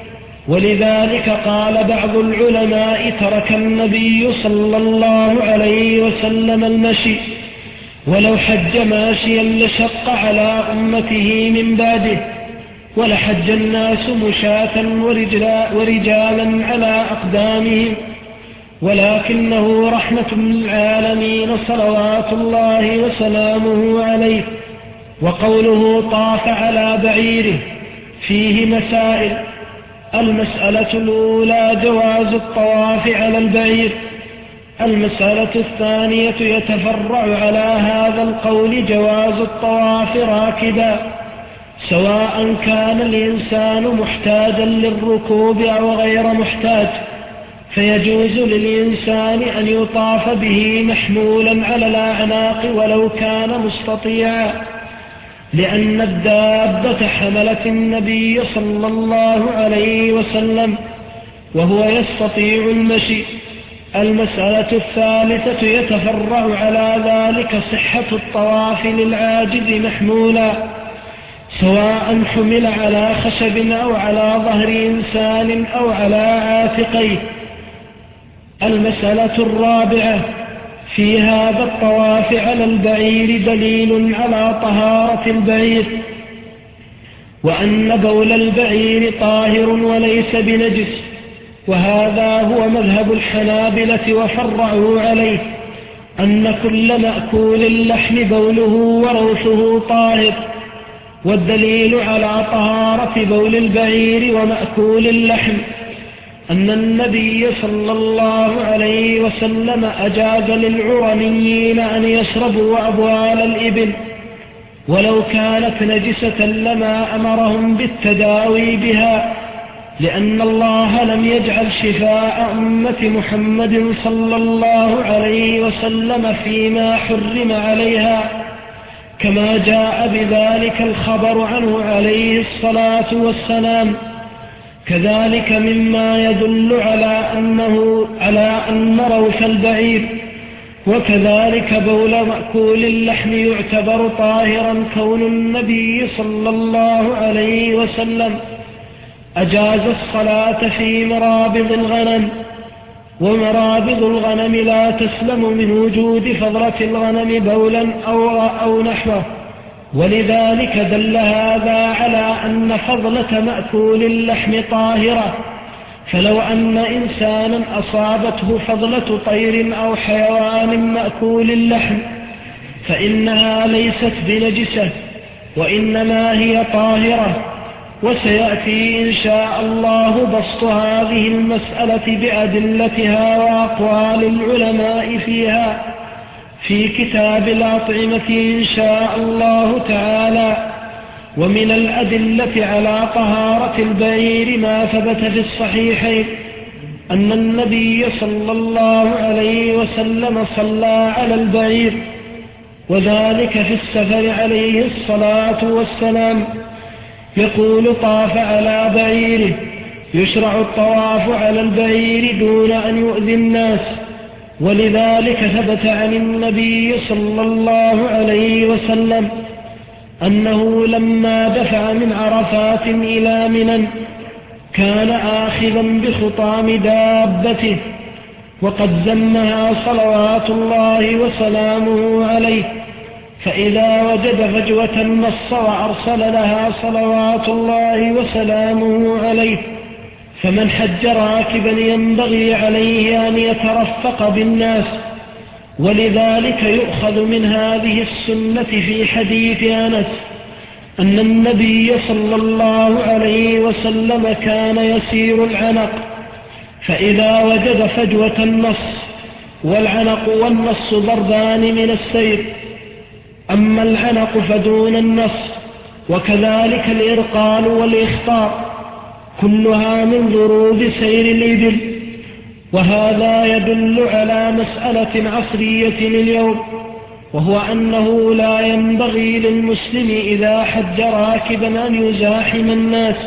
ولذلك قال بعض العلماء ترك النبي صلى الله عليه وسلم المشي، ولو حج ماشيا لشق على أمته من بعده، ولحج الناس مشاة ورجلا ورجالا على أقدامهم، ولكنه رحمة للعالمين صلوات الله وسلامه عليه. وقوله طاف على بعيره فيه مسائل. المسألة الأولى جواز الطواف على البعير. المسألة الثانية يتفرع على هذا القول جواز الطواف راكبا، سواء كان الإنسان محتاجا للركوب أو غير محتاج، فيجوز للإنسان أن يطاف به محمولا على الأعناق ولو كان مستطيعا، لأن الدابة حملت النبي صلى الله عليه وسلم وهو يستطيع المشي. المسألة الثالثة يتفرع على ذلك صحة الطواف للعاجز محمولا، سواء حمل على خشب أو على ظهر إنسان أو على عاتقيه. المسألة الرابعة في هذا الطواف على البعير دليل على طهارة البعير، وأن بول البعير طاهر وليس بنجس، وهذا هو مذهب الحنابلة وفرعوا عليه أن كل مأكول اللحم بوله وروثه طاهر. والدليل على طهارة بول البعير ومأكول اللحم أن النبي صلى الله عليه وسلم أجاز للعرنيين أن يشربوا أبوال الإبل، ولو كانت نجسة لما أمرهم بالتداوي بها، لأن الله لم يجعل شفاء أمة محمد صلى الله عليه وسلم فيما حرم عليها، كما جاء بذلك الخبر عنه عليه الصلاة والسلام. كذلك مما يدل على أنه على أن روث البعير وكذلك بول مأكول اللحم يعتبر طاهرا كون النبي صلى الله عليه وسلم أجاز الصلاة في مرابض الغنم ومرابض الغنم لا تسلم من وجود فضلة الغنم بولا أو, أو نحوه، ولذلك دل هذا على أن فضلة مأكول اللحم طاهرة. فلو أن إنسانا أصابته فضلة طير أو حيوان مأكول اللحم فإنها ليست بنجسة، وإنما هي طاهرة. وسيأتي إن شاء الله بسط هذه المسألة بأدلتها وأقوال العلماء فيها في كتاب الأطعمة إن شاء الله تعالى. ومن الأدلة على طهارة البعير ما ثبت في الصحيحين أن النبي صلى الله عليه وسلم صلى على البعير، وذلك في السفر عليه الصلاة والسلام، يقول: طاف على بعيره. يشرع الطواف على البعير دون أن يؤذي الناس، ولذلك ثبت عن النبي صلى الله عليه وسلم أنه لما دفع من عرفات إلى منى كان آخذا بخطام دابته، وقد زمها صلوات الله وسلامه عليه، فإذا وجد فجوة نص وأرسل لها صلوات الله وسلامه عليه. فمن حج راكبا ينبغي عليه أن يترفق بالناس، ولذلك يؤخذ من هذه السنة في حديث أنس أن النبي صلى الله عليه وسلم كان يسير العنق، فإذا وجد فجوة النص، والعنق والنص ضربان من السير، أما العنق فدون النص، وكذلك الإرقال والإخطار، كلها من ضروب سير الإبل. وهذا يدل على مسألة عصرية اليوم، وهو أنه لا ينبغي للمسلم إذا حج راكبا أن يزاحم الناس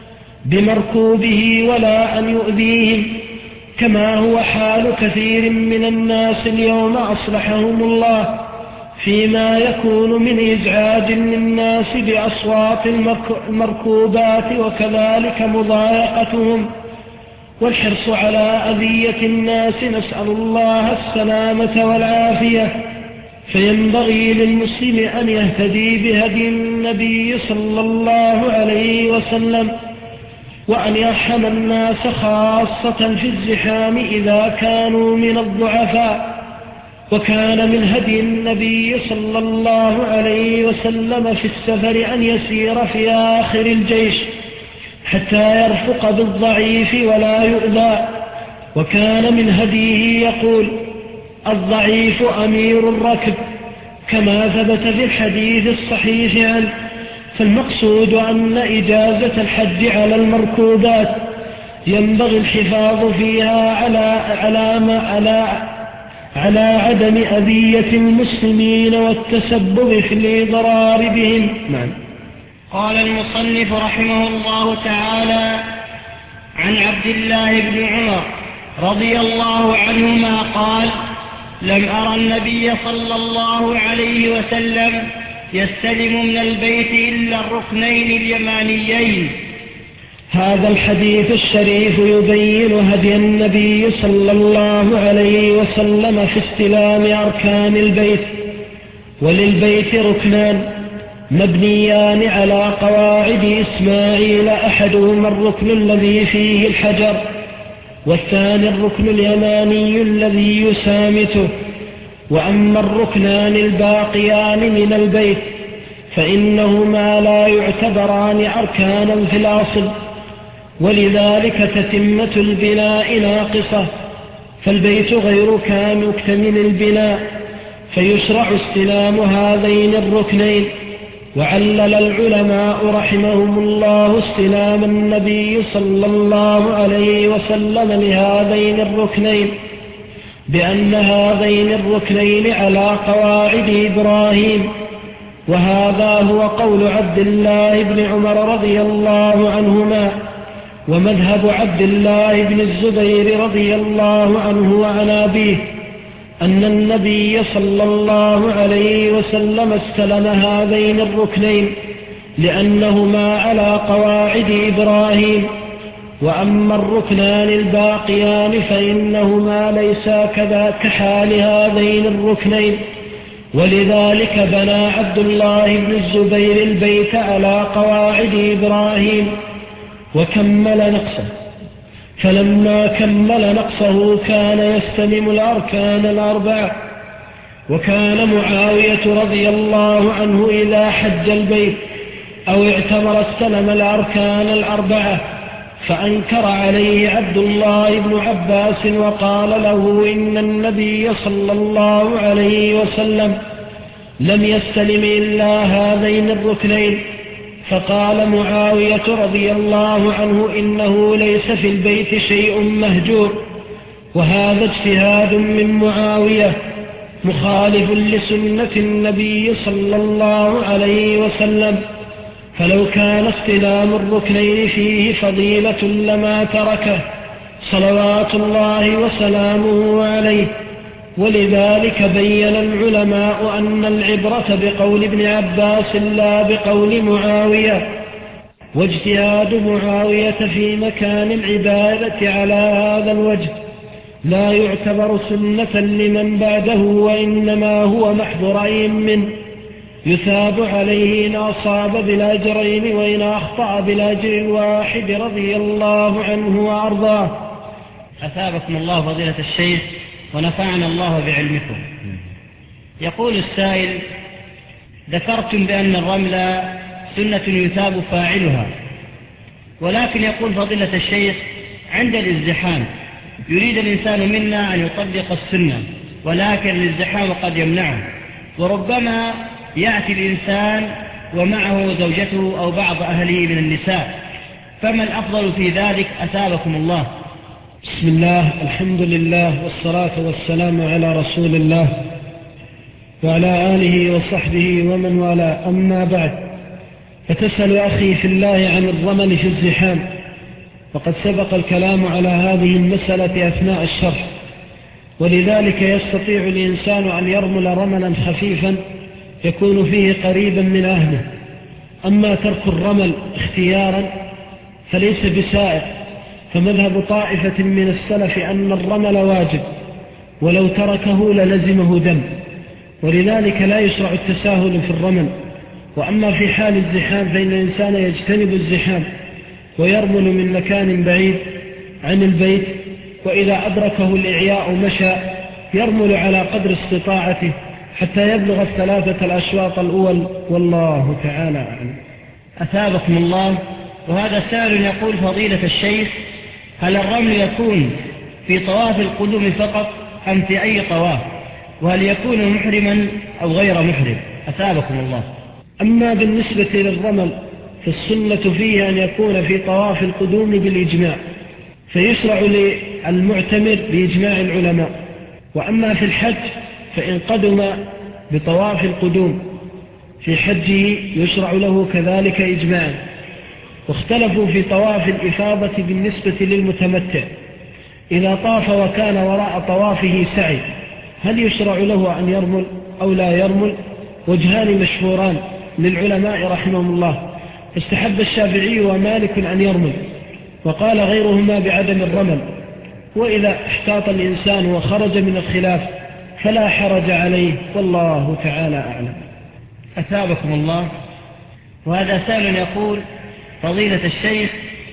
بمركوبه ولا أن يؤذيهم، كما هو حال كثير من الناس اليوم أصلحهم الله، فيما يكون من إزعاج للناس بأصوات المركوبات، وكذلك مضايقتهم والحرص على أذية الناس، نسأل الله السلامة والعافية. فينبغي للمسلم أن يهتدي بهدي النبي صلى الله عليه وسلم، وأن يرحم الناس خاصة في الزحام إذا كانوا من الضعفاء. وكان من هدي النبي صلى الله عليه وسلم في السفر أن يسير في آخر الجيش حتى يرفق بالضعيف ولا يؤذى. وكان من هديه يقول: الضعيف أمير الركب، كما ثبت في الحديث الصحيح عنه. فالمقصود أن إجازة الحج على المركوبات ينبغي الحفاظ فيها على على ما على على عدم أذية المسلمين والتسبب في الإضرار بهم. نعم. قال المصنف رحمه الله تعالى: عن عبد الله بن عمر رضي الله عنهما قال: لم أرى النبي صلى الله عليه وسلم يستلم من البيت إلا الركنين اليمانيين. هذا الحديث الشريف يبين هدي النبي صلى الله عليه وسلم في استلام أركان البيت. وللبيت ركنان مبنيان على قواعد إسماعيل، أحدهما الركن الذي فيه الحجر، والثاني الركن اليماني الذي يسامته. وأما الركنان الباقيان من البيت فإنهما لا يعتبران أركانا في الأصل، ولذلك تتمة البناء ناقصة، فالبيت غير مكتمل البناء، فيشرع استلام هذين الركنين. وعلل العلماء رحمهم الله استلام النبي صلى الله عليه وسلم لهذين الركنين بأن هذين الركنين على قواعد إبراهيم، وهذا هو قول عبد الله بن عمر رضي الله عنهما، ومذهب عبد الله بن الزبير رضي الله عنه وعن أبيه، أن النبي صلى الله عليه وسلم استلم هذين الركنين لأنهما على قواعد إبراهيم. وأما الركنان الباقيان فإنهما ليسا كذا كحال هذين الركنين، ولذلك بنى عبد الله بن الزبير البيت على قواعد إبراهيم وكمل نقصه، فلما كمل نقصه كان يستلم الأركان الأربعة. وكان معاوية رضي الله عنه إذا حج البيت أو اعتمر استلم الأركان الأربعة، فأنكر عليه عبد الله بن عباس وقال له إن النبي صلى الله عليه وسلم لم يستلم إلا هذين الركنين. فقال معاوية رضي الله عنه إنه ليس في البيت شيء مهجور، وهذا اجتهاد من معاوية مخالف لسنة النبي صلى الله عليه وسلم، فلو كان استلام الركنين فيه فضيلة لما تركه صلوات الله وسلامه عليه. ولذلك بين العلماء أن العبرة بقول ابن عباس لا بقول معاوية، واجتهاد معاوية في مكان العبادة على هذا الوجه لا يعتبر سنة لمن بعده، وإنما هو محض رأي منه يثاب عليه إن أصاب بالأجرين وإن أخطأ بالأجر الواحد رضي الله عنه وأرضاه. أثابكم الله فضيلة الشيخ ونفعنا الله بعلمكم. يقول السائل: ذكرتم بأن الرمل سنة يثاب فاعلها، ولكن يقول فضيلة الشيخ عند الازدحام يريد الإنسان منا أن يطبق السنة، ولكن الازدحام قد يمنعه، وربما يأتي الإنسان ومعه زوجته أو بعض أهله من النساء، فما الأفضل في ذلك أثابكم الله؟ بسم الله، الحمد لله، والصلاة والسلام على رسول الله وعلى آله وصحبه ومن والاه، أما بعد، فتسأل أخي في الله عن الرمل في الزحام، وقد سبق الكلام على هذه المسألة أثناء الشرح، ولذلك يستطيع الإنسان أن يرمل رملا خفيفا يكون فيه قريبا من أهله. أما ترك الرمل اختيارا فليس بسائق، فمذهب طائفة من السلف أن الرمل واجب، ولو تركه للزمه دم، ولذلك لا يشرع التساهل في الرمل. وأما في حال الزحام فإن الإنسان يجتنب الزحام ويرمل من مكان بعيد عن البيت، وإذا أدركه الإعياء مشى يرمل على قدر استطاعته حتى يبلغ الثلاثة الأشواط الأول، والله تعالى أعلم. أثابكم الله. وهذا سائل يقول فضيلة الشيخ: هل الرمل يكون في طواف القدوم فقط أم في أي طواف؟ وهل يكون محرما أو غير محرم؟ أثابكم الله. أما بالنسبة للرمل فالسنة فيه أن يكون في طواف القدوم بالإجماع، فيشرع للمعتمر بإجماع العلماء. وأما في الحج فإن قدم بطواف القدوم في حجه يشرع له كذلك إجماعا. واختلفوا في طواف الإفاضة بالنسبة للمتمتع، إذا طاف وكان وراء طوافه سعي هل يشرع له أن يرمل أو لا يرمل؟ وجهان مشهوران للعلماء رحمهم الله، فاستحب الشافعي ومالك أن يرمل، وقال غيرهما بعدم الرمل. وإذا احتاط الإنسان وخرج من الخلاف فلا حرج عليه، والله تعالى أعلم. أثابكم الله. وهذا سائل يقول فضيلة الشيخ: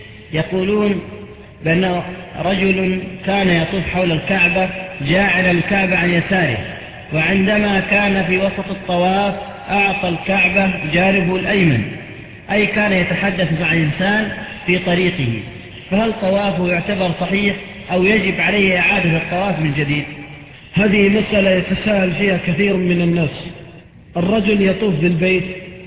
يقولون بأن رجل كان يطوف حول الكعبة جاعل الكعبة عن يساره، وعندما كان في وسط الطواف أعطى الكعبة جانبه الأيمن، أي كان يتحدث مع إنسان في طريقه، فهل طوافه يعتبر صحيح أو يجب عليه إعادة الطواف من جديد؟ هذه مسألة يتساءل فيها كثير من الناس. الرجل يطوف بالبيت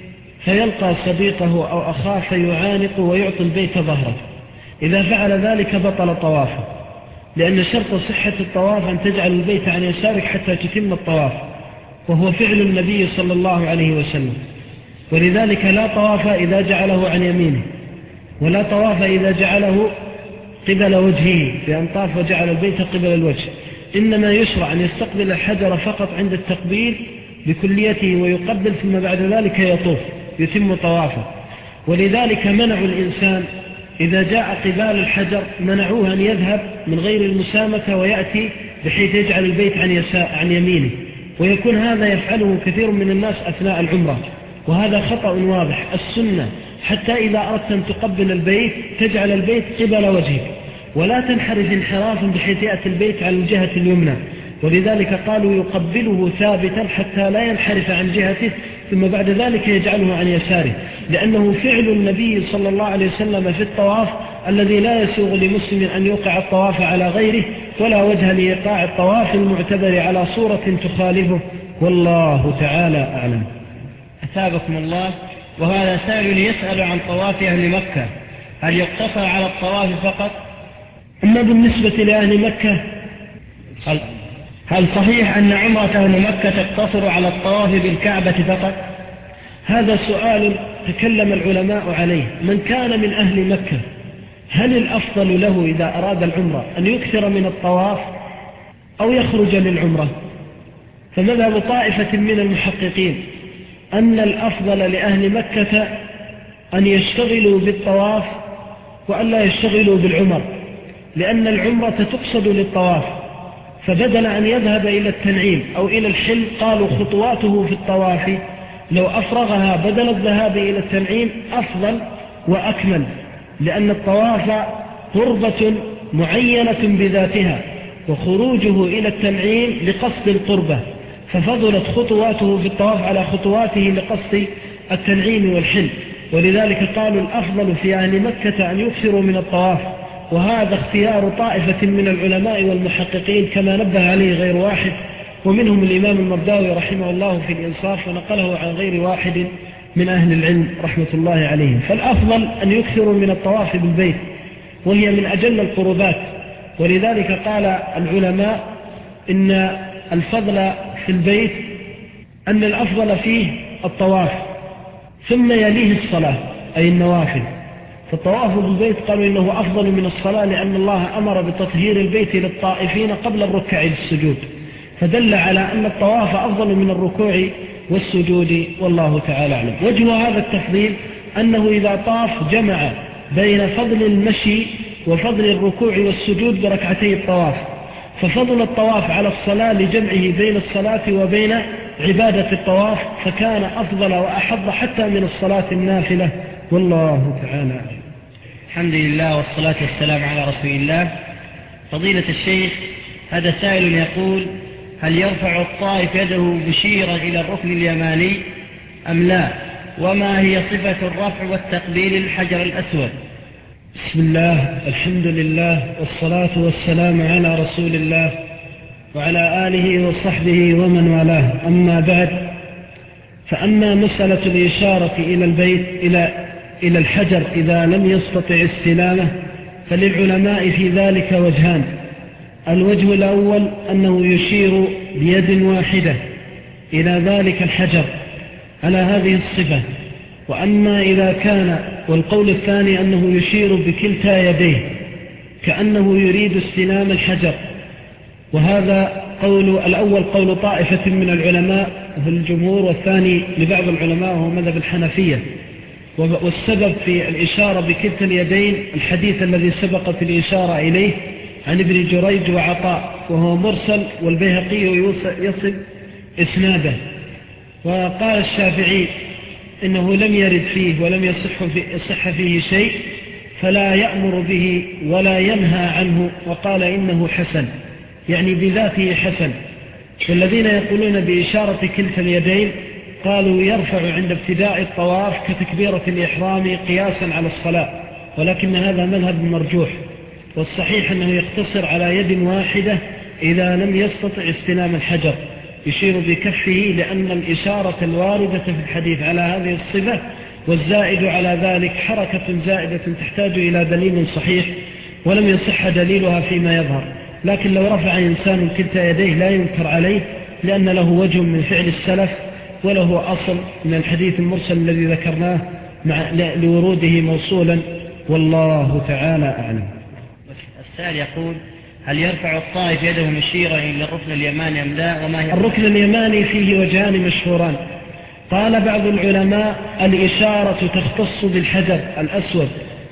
فيلقى صديقه أو أخاه فيعانق ويعطي البيت ظهره، إذا فعل ذلك بطل طوافه، لأن شرط صحة الطواف أن تجعل البيت عن يسارك حتى تتم الطواف، وهو فعل النبي صلى الله عليه وسلم. ولذلك لا طواف إذا جعله عن يمينه، ولا طواف إذا جعله قبل وجهه، بأن طاف وجعل البيت قبل الوجه، إنما يشرع أن يستقبل الحجر فقط عند التقبيل بكليته ويقبل، ثم بعد ذلك يطوف يتم طوافه. ولذلك منع الإنسان إذا جاء قبال الحجر منعوه أن يذهب من غير المسامة ويأتي بحيث يجعل البيت عن, يساء عن يمينه، ويكون هذا يفعله كثير من الناس أثناء العمرة، وهذا خطأ واضح. السنة حتى إذا أردت أن تقبل البيت تجعل البيت قبل وجهك، ولا تنحرف انحرافا بحيث يأتي البيت على الجهة اليمنى، ولذلك قالوا يقبله ثابتا حتى لا ينحرف عن جهته ثم بعد ذلك يجعله عن يساره، لأنه فعل النبي صلى الله عليه وسلم في الطواف الذي لا يسوغ لمسلم أن يوقع الطواف على غيره، ولا وجه لإيقاع الطواف المعتبر على صورة تخالفه، والله تعالى أعلم. أثابكم الله. وهذا سائل يسأل عن طواف أهل مكة، هل يقتصر على الطواف فقط؟ أما بالنسبة لأهل مكة، هل, هل صحيح أن عمرة أهل مكة تقتصر على الطواف بالكعبة فقط؟ هذا سؤال تكلم العلماء عليه. من كان من أهل مكة هل الأفضل له إذا أراد العمرة أن يكثر من الطواف أو يخرج للعمرة؟ فمذهب طائفة من المحققين أن الأفضل لأهل مكة أن يشتغلوا بالطواف وأن لا يشتغلوا بالعمر، لأن العمرة تقصد للطواف، فبدل أن يذهب إلى التنعيم أو إلى الحل قالوا خطواته في الطواف لو أفرغها بدل الذهاب إلى التنعيم أفضل وأكمل، لأن الطواف قربة معينة بذاتها، وخروجه إلى التنعيم لقصد القربة، ففضلت خطواته في الطواف على خطواته لقصد التنعيم والحل، ولذلك قالوا الأفضل في أهل مكة أن يكثروا من الطواف، وهذا اختيار طائفة من العلماء والمحققين كما نبه عليه غير واحد، ومنهم الإمام المرداوي رحمه الله في الإنصاف، ونقله عن غير واحد من أهل العلم رحمة الله عليهم. فالأفضل أن يكثروا من الطواف بالبيت، وهي من أجل القربات، ولذلك قال العلماء إن الفضل في البيت أن الأفضل فيه الطواف ثم يليه الصلاة أي النوافل، فالطواف بالبيت قالوا إنه أفضل من الصلاة، لأن الله أمر بتطهير البيت للطائفين قبل الركع للسجود، فدل على أن الطواف أفضل من الركوع والسجود، والله تعالى أعلم. وجه هذا التفضيل أنه إذا طاف جمع بين فضل المشي وفضل الركوع والسجود بركعتي الطواف، ففضل الطواف على الصلاة لجمعه بين الصلاة وبين عبادة الطواف، فكان أفضل وأحظ حتى من الصلاة النافلة، والله تعالى أعلم. الحمد لله والصلاة والسلام على رسول الله. فضيلة الشيخ، هذا سائل يقول: هل يرفع الطائف يده مشيرا إلى الركن اليماني أم لا؟ وما هي صفة الرفع والتقبيل للحجر الأسود؟ بسم الله، الحمد لله، والصلاة والسلام على رسول الله وعلى آله وصحبه ومن والاه. أما بعد، فأما مسألة الإشارة إلى البيت إلى إلى الحجر إذا لم يستطع استلامه، فللعلماء في ذلك وجهان. الوجه الأول أنه يشير بيد واحدة إلى ذلك الحجر على هذه الصفة، وأما إذا كان، والقول الثاني أنه يشير بكلتا يديه كأنه يريد استلام الحجر، وهذا قول الأول قول طائفة من العلماء في الجمهور، والثاني لبعض العلماء وهو مذهب الحنفية. والسبب في الإشارة بكلتا اليدين الحديث الذي سبق في الإشارة إليه عن ابن جريج وعطاء، وهو مرسل، والبيهقي يصل إسناده. وقال الشافعي إنه لم يرد فيه ولم يصح, في يصح فيه شيء، فلا يأمر به ولا ينهى عنه، وقال إنه حسن، يعني بذاته حسن. والذين يقولون بإشارة كلتا اليدين قالوا يرفع عند ابتداء الطواف كتكبيرة الإحرام قياسا على الصلاة، ولكن هذا مذهب مرجوح، والصحيح أنه يقتصر على يد واحدة إذا لم يستطع استلام الحجر، يشير بكفه، لأن الإشارة الواردة في الحديث على هذه الصفة، والزائد على ذلك حركة زائدة تحتاج إلى دليل صحيح، ولم يصح دليلها فيما يظهر. لكن لو رفع إنسان كلتا يديه لا ينكر عليه، لأن له وجه من فعل السلف، وله أصل من الحديث المرسل الذي ذكرناه مع لوروده موصولا، والله تعالى أعلم. السائل يقول: هل يرفع الطائف يده مشيرا إلى الركن اليماني أم لا؟ وما هي الركن اليماني فيه وجهان مشهوران. قال بعض العلماء: الإشارة تختص بالحجر الأسود،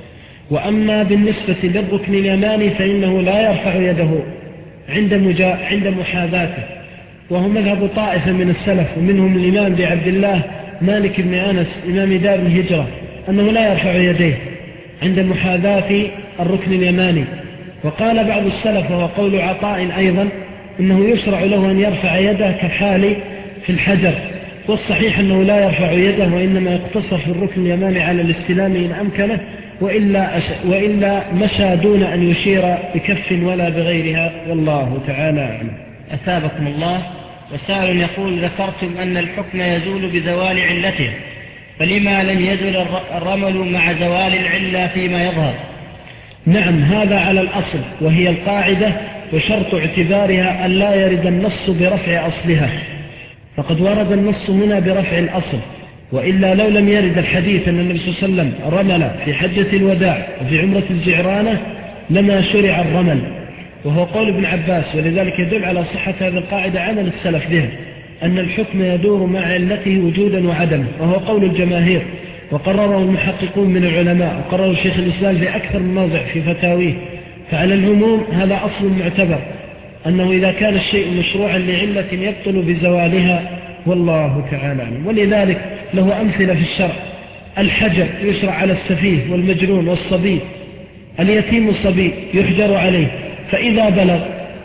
وأما بالنسبة للركن اليماني فإنه لا يرفع يده عند, مجا... عند محاذاته، وهو مذهب طائفة من السلف ومنهم الإمام بعبد الله مالك بن أنس إمام دار الهجرة أنه لا يرفع يديه عند محاذاة الركن اليماني. وقال بعض السلف وهو قول عطاء أيضا إنه يشرع له أن يرفع يده كحال في الحجر، والصحيح أنه لا يرفع يده وإنما يقتصر في الركن اليماني على الاستلام إن أمكنه، وإلا, أش... وإلا مشى دون أن يشير بكف ولا بغيرها، والله تعالى أعلم. أثابكم الله. وسائل يقول: ذكرتم أن الحكم يزول بزوال علته، فلما لم يزل الرمل مع زوال العلة فيما يظهر؟ نعم، هذا على الأصل، وهي القاعدة وشرط اعتبارها أن لا يرد النص برفع أصلها، فقد ورد النص هنا برفع الأصل، وإلا لو لم يرد الحديث أن النبي صلى الله عليه وسلم رمل في حجة الوداع وفي عمرة الجعرانة لما شرع الرمل، وهو قول ابن عباس، ولذلك يدل على صحة هذه القاعدة عمل السلف بها، أن الحكم يدور مع علته وجودا وعدما، وهو قول الجماهير، وقرره المحققون من العلماء، وقرره الشيخ الإسلام في أكثر من موضع في فتاويه. فعلى العموم هذا أصل معتبر، أنه إذا كان الشيء مشروعا لعلة يبطل بزوالها، والله تعالى عنه. ولذلك له أمثلة في الشرع: الحجر يشرع على السفيه والمجنون والصبي، اليتيم الصبي يحجر عليه، فإذا بلغ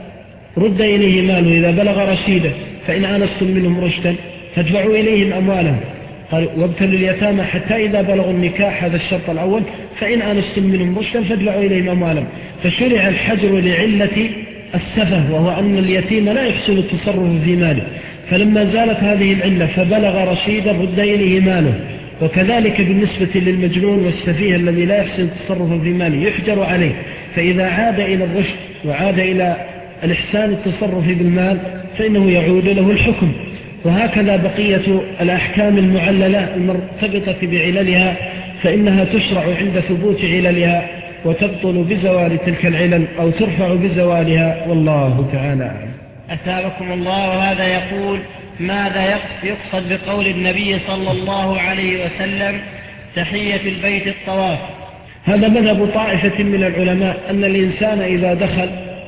رد إليه ماله، إذا بلغ رشيدا فإن آنستم منهم رشدا فادفعوا إليهم أموالهم، قال: وابتلوا اليتامى حتى إذا بلغوا النكاح، هذا الشرط الأول، فإن آنستم منهم رشدا فادفعوا إليهم أموالهم. فشرع الحجر لعلة السفه، وهو أن اليتيم لا يحسن التصرف في ماله، فلما زالت هذه العلة فبلغ رشيدا رد إليه ماله. وكذلك بالنسبة للمجنون والسفيه الذي لا يحسن التصرف في ماله يحجر عليه، فإذا عاد إلى الرشد وعاد إلى الإحسان التصرف بالمال فإنه يعود له الحكم. وهكذا بقية الأحكام المعللة المرتبطة بعللها، فإنها تشرع عند ثبوت عللها وتبطل بزوال تلك العلل أو ترفع بزوالها، والله تعالى أعلم. أثابكم الله. وهذا يقول: ماذا يقصد بقول النبي صلى الله عليه وسلم تحية البيت الطواف؟ هذا مذهب طائفة من العلماء، أن الإنسان إذا دخل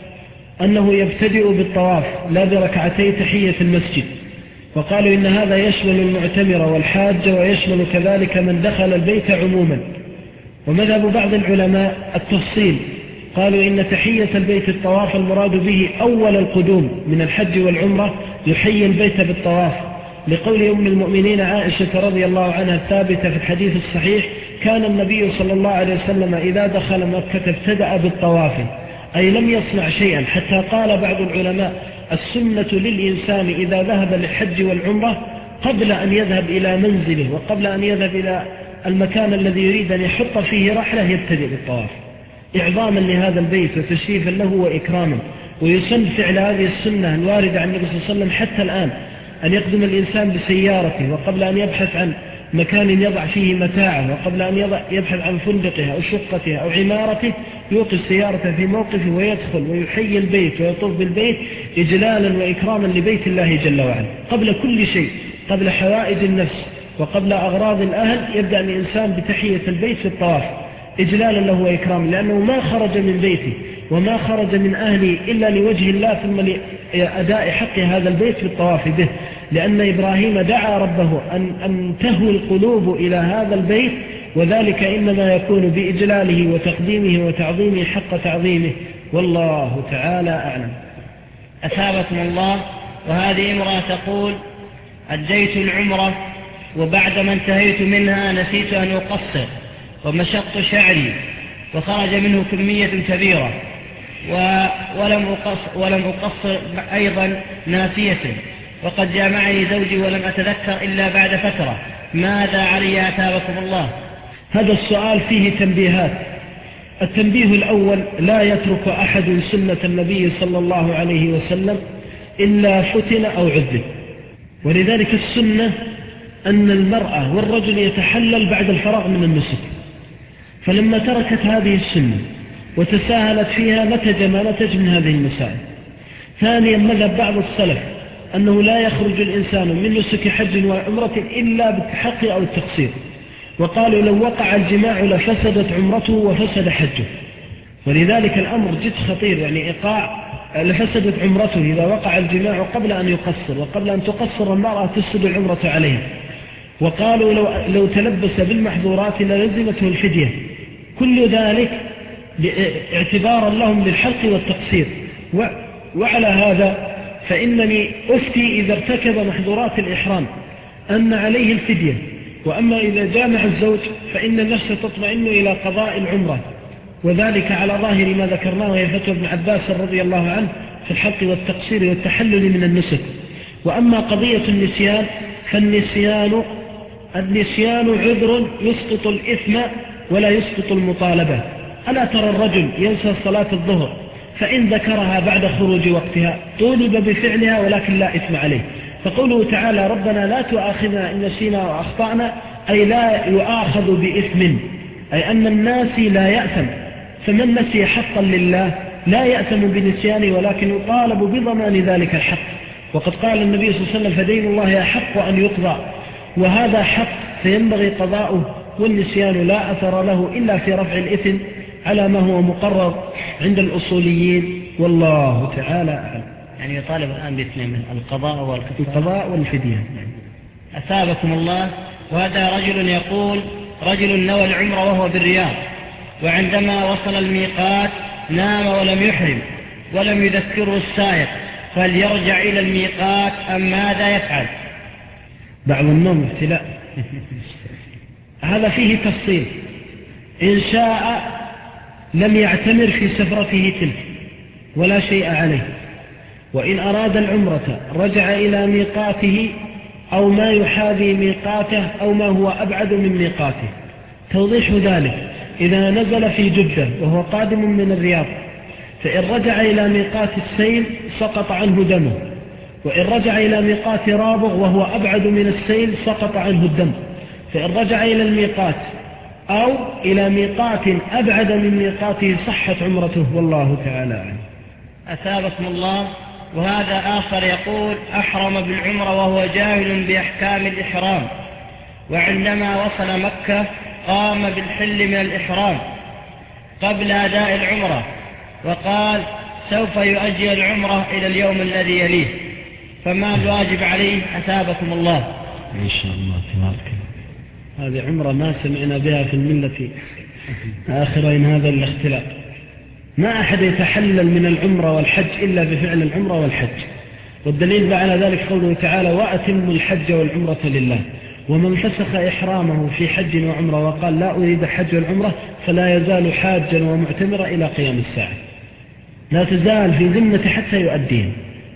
أنه يبتدئ بالطواف لا بركعتي تحية المسجد، وقالوا إن هذا يشمل المعتمر والحاج ويشمل كذلك من دخل البيت عموما. ومذهب بعض العلماء التفصيل، قالوا إن تحية البيت الطواف المراد به أول القدوم من الحج والعمرة يحيي البيت بالطواف، لقول أم المؤمنين عائشة رضي الله عنها الثابتة في الحديث الصحيح: كان النبي صلى الله عليه وسلم إذا دخل مكة ابتدأ بالطواف، أي لم يصنع شيئا، حتى قال بعض العلماء: السنة للإنسان إذا ذهب للحج والعمرة قبل أن يذهب إلى منزله وقبل أن يذهب إلى المكان الذي يريد أن يحط فيه رحلة يبتدئ بالطواف، إعظاما لهذا البيت وتشريفا له وإكراما. ويسن فعل هذه السنة الواردة عن النبي صلى الله عليه وسلم حتى الآن، أن يقدم الإنسان بسيارته وقبل أن يبحث عن مكان يضع فيه متاعه، وقبل أن يضع يبحث عن فندقها أو شقتها أو عمارته، يوقف سيارته في موقفه ويدخل ويحيي البيت ويطوف بالبيت إجلالا وإكراما لبيت الله جل وعلا. قبل كل شيء، قبل حوائج النفس وقبل أغراض الأهل، يبدأ الإنسان بتحية البيت في الطواف إجلالا له وإكراما، لأنه ما خرج من بيته وما خرج من أهله إلا لوجه الله، ثم لأداء حق هذا البيت في الطواف به، لأن إبراهيم دعا ربه أن, أن تهوي القلوب إلى هذا البيت، وذلك إنما يكون بإجلاله وتقديمه وتعظيمه حق تعظيمه، والله تعالى أعلم. أثابكم الله. وهذه امرأة تقول: أديت العمرة وبعدما انتهيت منها نسيت أن أقصر ومشقت شعري وخرج منه كمية كبيرة ولم أقصر, ولم أقصر أيضا ناسية، وقد جامعني زوجي ولم أتذكر إلا بعد فترة، ماذا علي أثابكم الله؟ هذا السؤال فيه تنبيهات. التنبيه الأول: لا يترك أحد سنة النبي صلى الله عليه وسلم إلا فتن أو عذب، ولذلك السنة أن المرأة والرجل يتحلل بعد الفراغ من النسك، فلما تركت هذه السنة وتساهلت فيها نتج ما نتج من هذه المسائل. ثانيا، مذهب بعض السلف أنه لا يخرج الإنسان من نسك حج وعمرة إلا بالتحقي أو التقصير، وقالوا لو وقع الجماع لفسدت عمرته وفسد حجه، ولذلك الأمر جد خطير، يعني إيقاع لفسدت عمرته إذا وقع الجماع قبل أن يقصر، وقبل أن تقصر المرأة تفسد العمرة عليها. وقالوا لو, لو تلبس بالمحظورات للزمته الفدية، كل ذلك اعتبارا لهم للحلق والتقصير. وعلى هذا فإنني أفتي إذا ارتكب محظورات الإحرام أن عليه الفدية، وأما إذا جامع الزوج فإن النفس تطمئن إلى قضاء العمرة، وذلك على ظاهر ما ذكرناه وهي فتوى ابن عباس رضي الله عنه في الحلق والتقصير والتحلل من النسك. وأما قضية النسيان فالنسيان النسيان عذر يسقط الإثم ولا يسقط المطالبة. ألا ترى الرجل ينسى صلاة الظهر فإن ذكرها بعد خروج وقتها طولب بفعلها ولكن لا إثم عليه. فقوله تعالى ربنا لا تؤاخذنا إن نسينا وأخطأنا، أي لا يؤاخذ بإثم، أي أن الناس لا يأثم، فمن نسي حقا لله لا يأثم بنسيانه ولكن يطالب بضمان ذلك الحق. وقد قال النبي صلى الله عليه وسلم فدين الله أحق أن يقضى، وهذا حق فينبغي قضاؤه، والنسيان لا أثر له إلا في رفع الإثم على ما هو مقرر عند الأصوليين، والله تعالى أعلم. يعني يطالب الآن باثنين من القضاء والكفارة، القضاء والفدية. أثابكم الله. وهذا رجل يقول رجل نوى العمر وهو بالرياض، وعندما وصل الميقات نام ولم يحرم ولم يذكره السائق، فهل يرجع إلى الميقات أم ماذا يفعل؟ بعض النوم ابتلاء. هذا فيه تفصيل. إن شاء لم يعتمر في سفرته تلك ولا شيء عليه، وإن أراد العمرة رجع إلى ميقاته أو ما يحاذي ميقاته أو ما هو أبعد من ميقاته. توضيح ذلك: إذا نزل في جدة وهو قادم من الرياض فإن رجع إلى ميقات السيل سقط عنه دمه، وإن رجع إلى ميقات رابغ وهو أبعد من السيل سقط عنه الدم. فإن رجع إلى الميقات أو إلى ميقات أبعد من ميقاته صحت عمرته، والله تعالى عنه. أثابكم الله. وهذا آخر يقول أحرم بالعمرة وهو جاهل بأحكام الإحرام، وعندما وصل مكة قام بالحل من الإحرام قبل أداء العمرة، وقال سوف يؤجل العمرة إلى اليوم الذي يليه، فما الواجب عليه؟ أثابكم الله. إن شاء الله تبارك. هذه عمرة ما سمعنا بها في الملة آخرين هذا الاختلاف. ما أحد يتحلل من العمرة والحج إلا بفعل العمرة والحج، والدليل على ذلك قوله تعالى وأتم الحج والعمرة لله. ومن فسخ إحرامه في حج وعمرة وقال لا أريد حج والعمرة فلا يزال حاجا ومعتمرا إلى قيام الساعة، لا تزال في ذمة حتى يؤدين.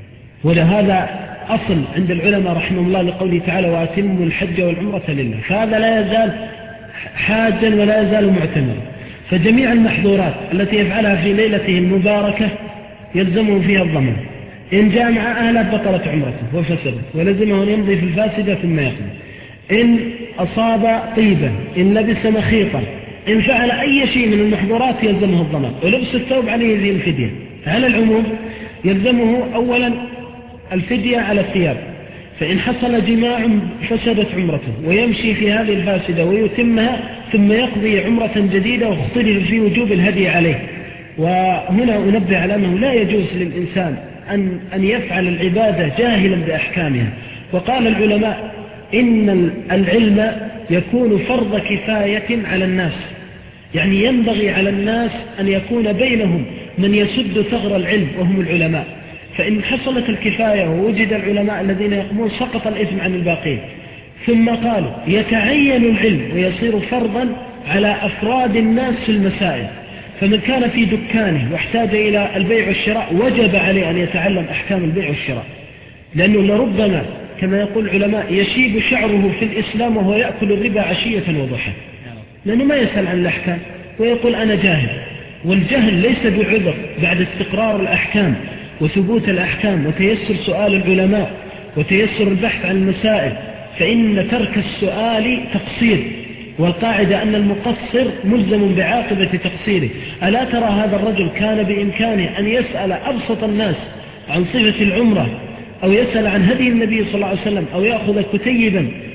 ولهذا أصل عند العلماء رحمه الله لقوله تعالى وأتم الحج والعمرة لله، فهذا لا يزال حاجا ولا يزال معتمرا. فجميع المحظورات التي يفعلها في ليلته المباركة يلزمه فيها الضمان. إن جامع أهله بطلت عمرته وفسدت، ولزمه أن يمضي في الفاسدة ثم يقضي. إن أصاب طيبا، إن لبس مخيطا، إن فعل أي شيء من المحظورات يلزمه الضمان، ولبس الثوب عليه ذي الفدية. على العموم يلزمه أولا الفدية على الثياب، فإن حصل جماع فسدت عمرته ويمشي في هذه الفاسدة ويتمها ثم يقضي عمرة جديدة، واختلف في وجوب الهدي عليه. وهنا أنبه على أنه لا يجوز للإنسان أن, أن يفعل العبادة جاهلا بأحكامها. وقال العلماء إن العلم يكون فرض كفاية على الناس، يعني ينبغي على الناس أن يكون بينهم من يسد ثغر العلم وهم العلماء. فإن حصلت الكفاية ووجد العلماء الذين يقومون سقط الإثم عن الباقين. ثم قالوا يتعين العلم ويصير فرضا على أفراد الناس في المسائل، فمن كان في دكانه واحتاج إلى البيع والشراء وجب عليه أن يتعلم أحكام البيع والشراء، لأنه لربما كما يقول العلماء يشيب شعره في الإسلام وهو يأكل الربا عشية وضحى، لأنه ما يسأل عن الأحكام ويقول أنا جاهل. والجهل ليس بعذر بعد استقرار الأحكام وثبوت الأحكام وتيسر سؤال العلماء وتيسر البحث عن المسائل، فإن ترك السؤال تقصير، والقاعدة أن المقصر ملزم بعاقبة تقصيره. ألا ترى هذا الرجل كان بإمكانه أن يسأل أبسط الناس عن صفة العمرة، أو يسأل عن هدي النبي صلى الله عليه وسلم، أو يأخذ كتيبا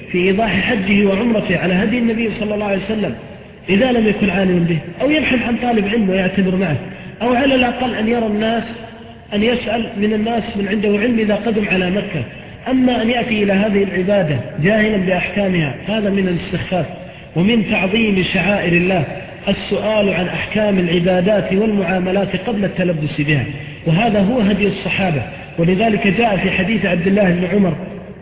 في إيضاح حجه وعمرته على هدي النبي صلى الله عليه وسلم إذا لم يكن عالما به، أو يبحث عن طالب علم ويعتبر معه، أو على الأقل أن يرى الناس، أن يسأل من الناس من عنده علم إذا قدم على مكة. أما أن يأتي إلى هذه العبادة جاهلا بأحكامها هذا من الاستخفاف ومن تعظيم شعائر الله السؤال عن أحكام العبادات والمعاملات قبل التلبس بها، وهذا هو هدي الصحابة. ولذلك جاء في حديث عبد الله بن عمر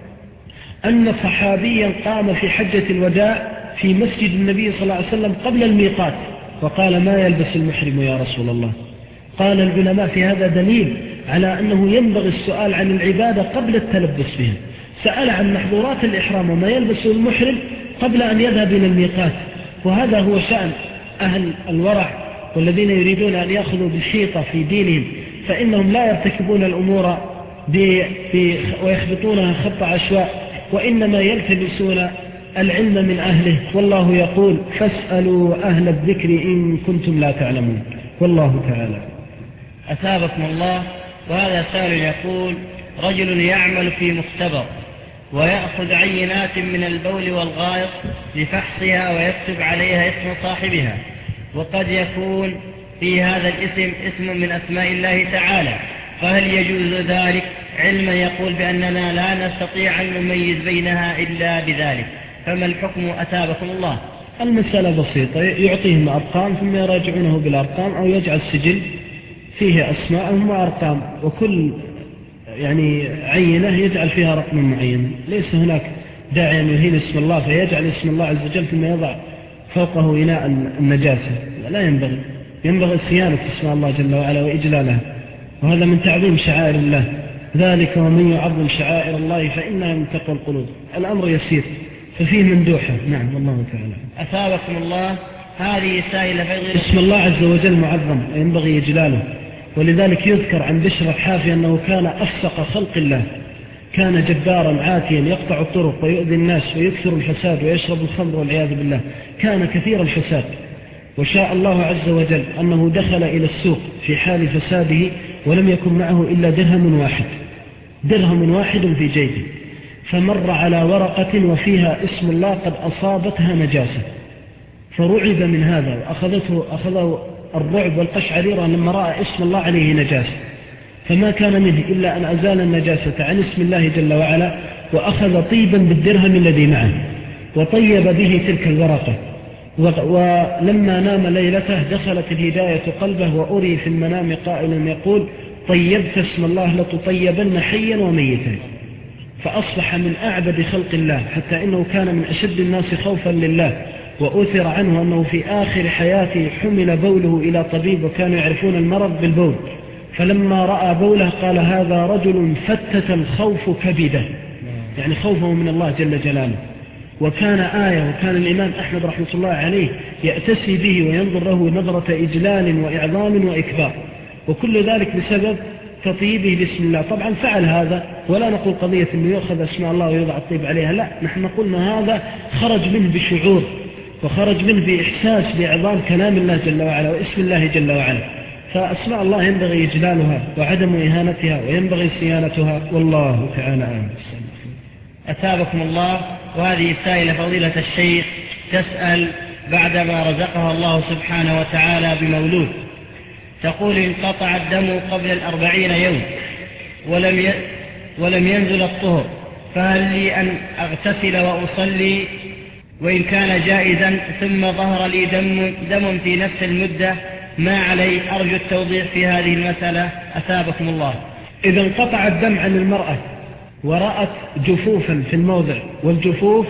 أن صحابيا قام في حجة الوداع في مسجد النبي صلى الله عليه وسلم قبل الميقات وقال: ما يلبس المحرم يا رسول الله؟ قال العلماء في هذا دليل على أنه ينبغي السؤال عن العبادة قبل التلبس بها. سأل عن محظورات الإحرام وما يلبسه المحرم قبل أن يذهب إلى الميقات، وهذا هو شأن أهل الورع والذين يريدون أن يأخذوا بالحيطة في دينهم، فإنهم لا يرتكبون الأمور ويخبطونها خط عشواء، وإنما يلتمسون العلم من أهله. والله يقول: فاسألوا أهل الذكر إن كنتم لا تعلمون. والله تعالى. أثابكم الله. وهذا سائل يقول: رجل يعمل في مختبر ويأخذ عينات من البول والغائط لفحصها ويكتب عليها اسم صاحبها، وقد يكون في هذا الاسم اسم من أسماء الله تعالى، فهل يجوز ذلك علما يقول بأننا لا نستطيع أن نميز بينها إلا بذلك؟ فما الحكم أثابكم الله؟ المسألة بسيطة، يعطيهم أرقام ثم يراجعونه بالأرقام، أو يجعل سجل فيه أسماءهم وأرقام، وكل يعني عينة يجعل فيها رقم معين. ليس هناك داعي أن يهين اسم الله فيجعل اسم الله عز وجل ثم يضع فوقه إناء النجاسة، لا ينبغي. ينبغي صيانة اسم الله جل وعلا وإجلالها، وهذا من تعظيم شعائر الله. ذلك ومن يعظم شعائر الله فإنها من تقوى القلوب. الأمر يسير ففيه مندوحة. نعم والله تعالى. أثابكم الله. هذه سائلة فغير اسم الله عز وجل معظم وينبغي إجلاله، ولذلك يذكر عن بشر الحافي أنه كان أفسق خلق الله، كان جبارا عاتيا يقطع الطرق ويؤذي الناس ويكثر الفساد ويشرب الخمر والعياذ بالله، كان كثير الفساد. وشاء الله عز وجل أنه دخل إلى السوق في حال فساده ولم يكن معه إلا درهم واحد درهم واحد في جيبه، فمر على ورقة وفيها اسم الله قد أصابتها نجاسة، فرعب من هذا وأخذته أخذه الرعب والقشعريرة لما رأى اسم الله عليه نجاسة، فما كان منه إلا أن أزال النجاسة عن اسم الله جل وعلا، وأخذ طيبا بالدرهم الذي معه وطيب به تلك الورقة. ولما نام ليلته دخلت الهداية قلبه وأري في المنام قائلا يقول: طيبت اسم الله لتطيبن حيا وميتا. فأصبح من أعبد خلق الله، حتى إنه كان من أشد الناس خوفا لله، وأثر عنه أنه في آخر حياته حمل بوله إلى طبيب، وكانوا يعرفون المرض بالبول، فلما رأى بوله قال: هذا رجل فتت الخوف كبده، يعني خوفه من الله جل جلاله. وكان آية، وكان الإمام أحمد رحمة الله عليه يأتسي به وينظر له نظرة إجلال وإعظام وإكبار، وكل ذلك بسبب تطيبه باسم الله. طبعا فعل هذا، ولا نقول قضية أنه يأخذ اسم الله ويوضع الطيب عليها، لا، نحن نقول أن هذا خرج منه بشعور وخرج منه بإحساس بإعظام كلام الله جل وعلا واسم الله جل وعلا. فأسماء الله ينبغي إجلالها وعدم إهانتها وينبغي صيانتها، والله تعالى أعلم. أثابكم الله. وهذه سائلة فضيلة الشيخ تسأل بعدما رزقها الله سبحانه وتعالى بمولود، تقول: انقطع الدم قبل الأربعين يوم ولم ي... ولم ينزل الطهر، فهل لي أن أغتسل وأصلي؟ وإن كان جائزا ثم ظهر لي دم, دم في نفس المدة ما علي؟ أرجو التوضيح في هذه المسألة أثابكم الله. إذا انقطع الدم عن المرأة ورأت جفوفا في الموضع، والجفوف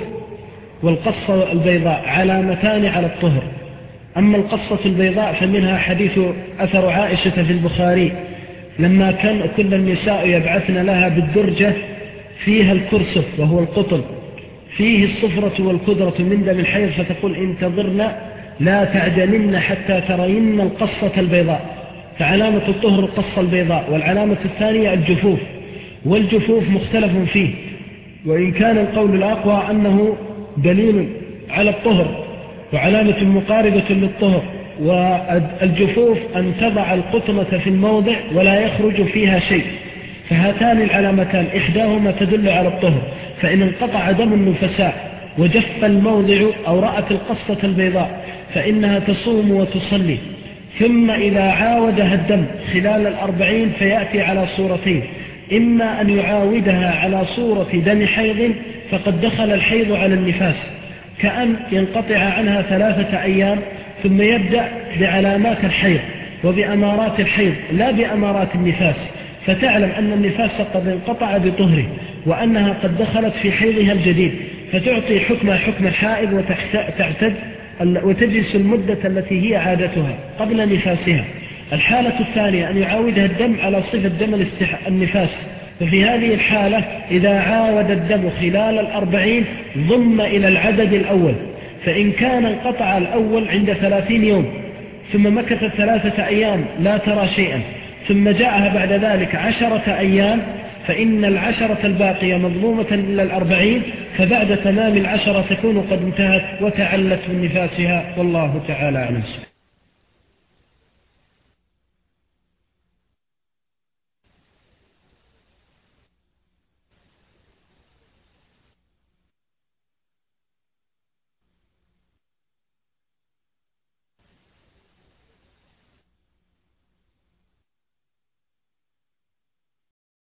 والقصة البيضاء علامتان على الطهر. أما القصة البيضاء فمنها حديث أثر عائشة في البخاري لما كان كل النساء يبعثن لها بالدرجة فيها الكرسف وهو القطن فيه الصفرة والكدرة من دم الحيض، فتقول: انتظرن لا تعجلن حتى ترين القصة البيضاء. فعلامة الطهر القصة البيضاء، والعلامة الثانية الجفوف، والجفوف مختلف فيه، وإن كان القول الأقوى أنه دليل على الطهر وعلامة مقاربة للطهر. والجفوف أن تضع القطنة في الموضع ولا يخرج فيها شيء، فهاتان العلامتان إحداهما تدل على الطهر فإن انقطع دم النفساء وجف الموضع أو رأت القصة البيضاء فإنها تصوم وتصلي. ثم إذا عاودها الدم خلال الأربعين فيأتي على صورتين: إما أن يعاودها على صورة دم حيض فقد دخل الحيض على النفاس، كأن ينقطع عنها ثلاثة أيام ثم يبدأ بعلامات الحيض وبأمارات الحيض لا بأمارات النفاس، فتعلم أن النفاس قد انقطع بطهره وأنها قد دخلت في حيضها الجديد، فتعطي حكم حكم الحائض وتعتد وتجلس المدة التي هي عادتها قبل نفاسها. الحالة الثانية أن يعاودها الدم على صفة دم النفاس، ففي هذه الحالة إذا عاود الدم خلال الأربعين ضم إلى العدد الأول، فإن كان انقطع الأول عند ثلاثين يوم ثم مكث ثلاثة أيام لا ترى شيئا ثم جاءها بعد ذلك عشرة أيام فإن العشرة الباقية مظلومة إلى الأربعين، فبعد تمام العشرة تكون قد انتهت وتعلت من نفاسها، والله تعالى أعلم.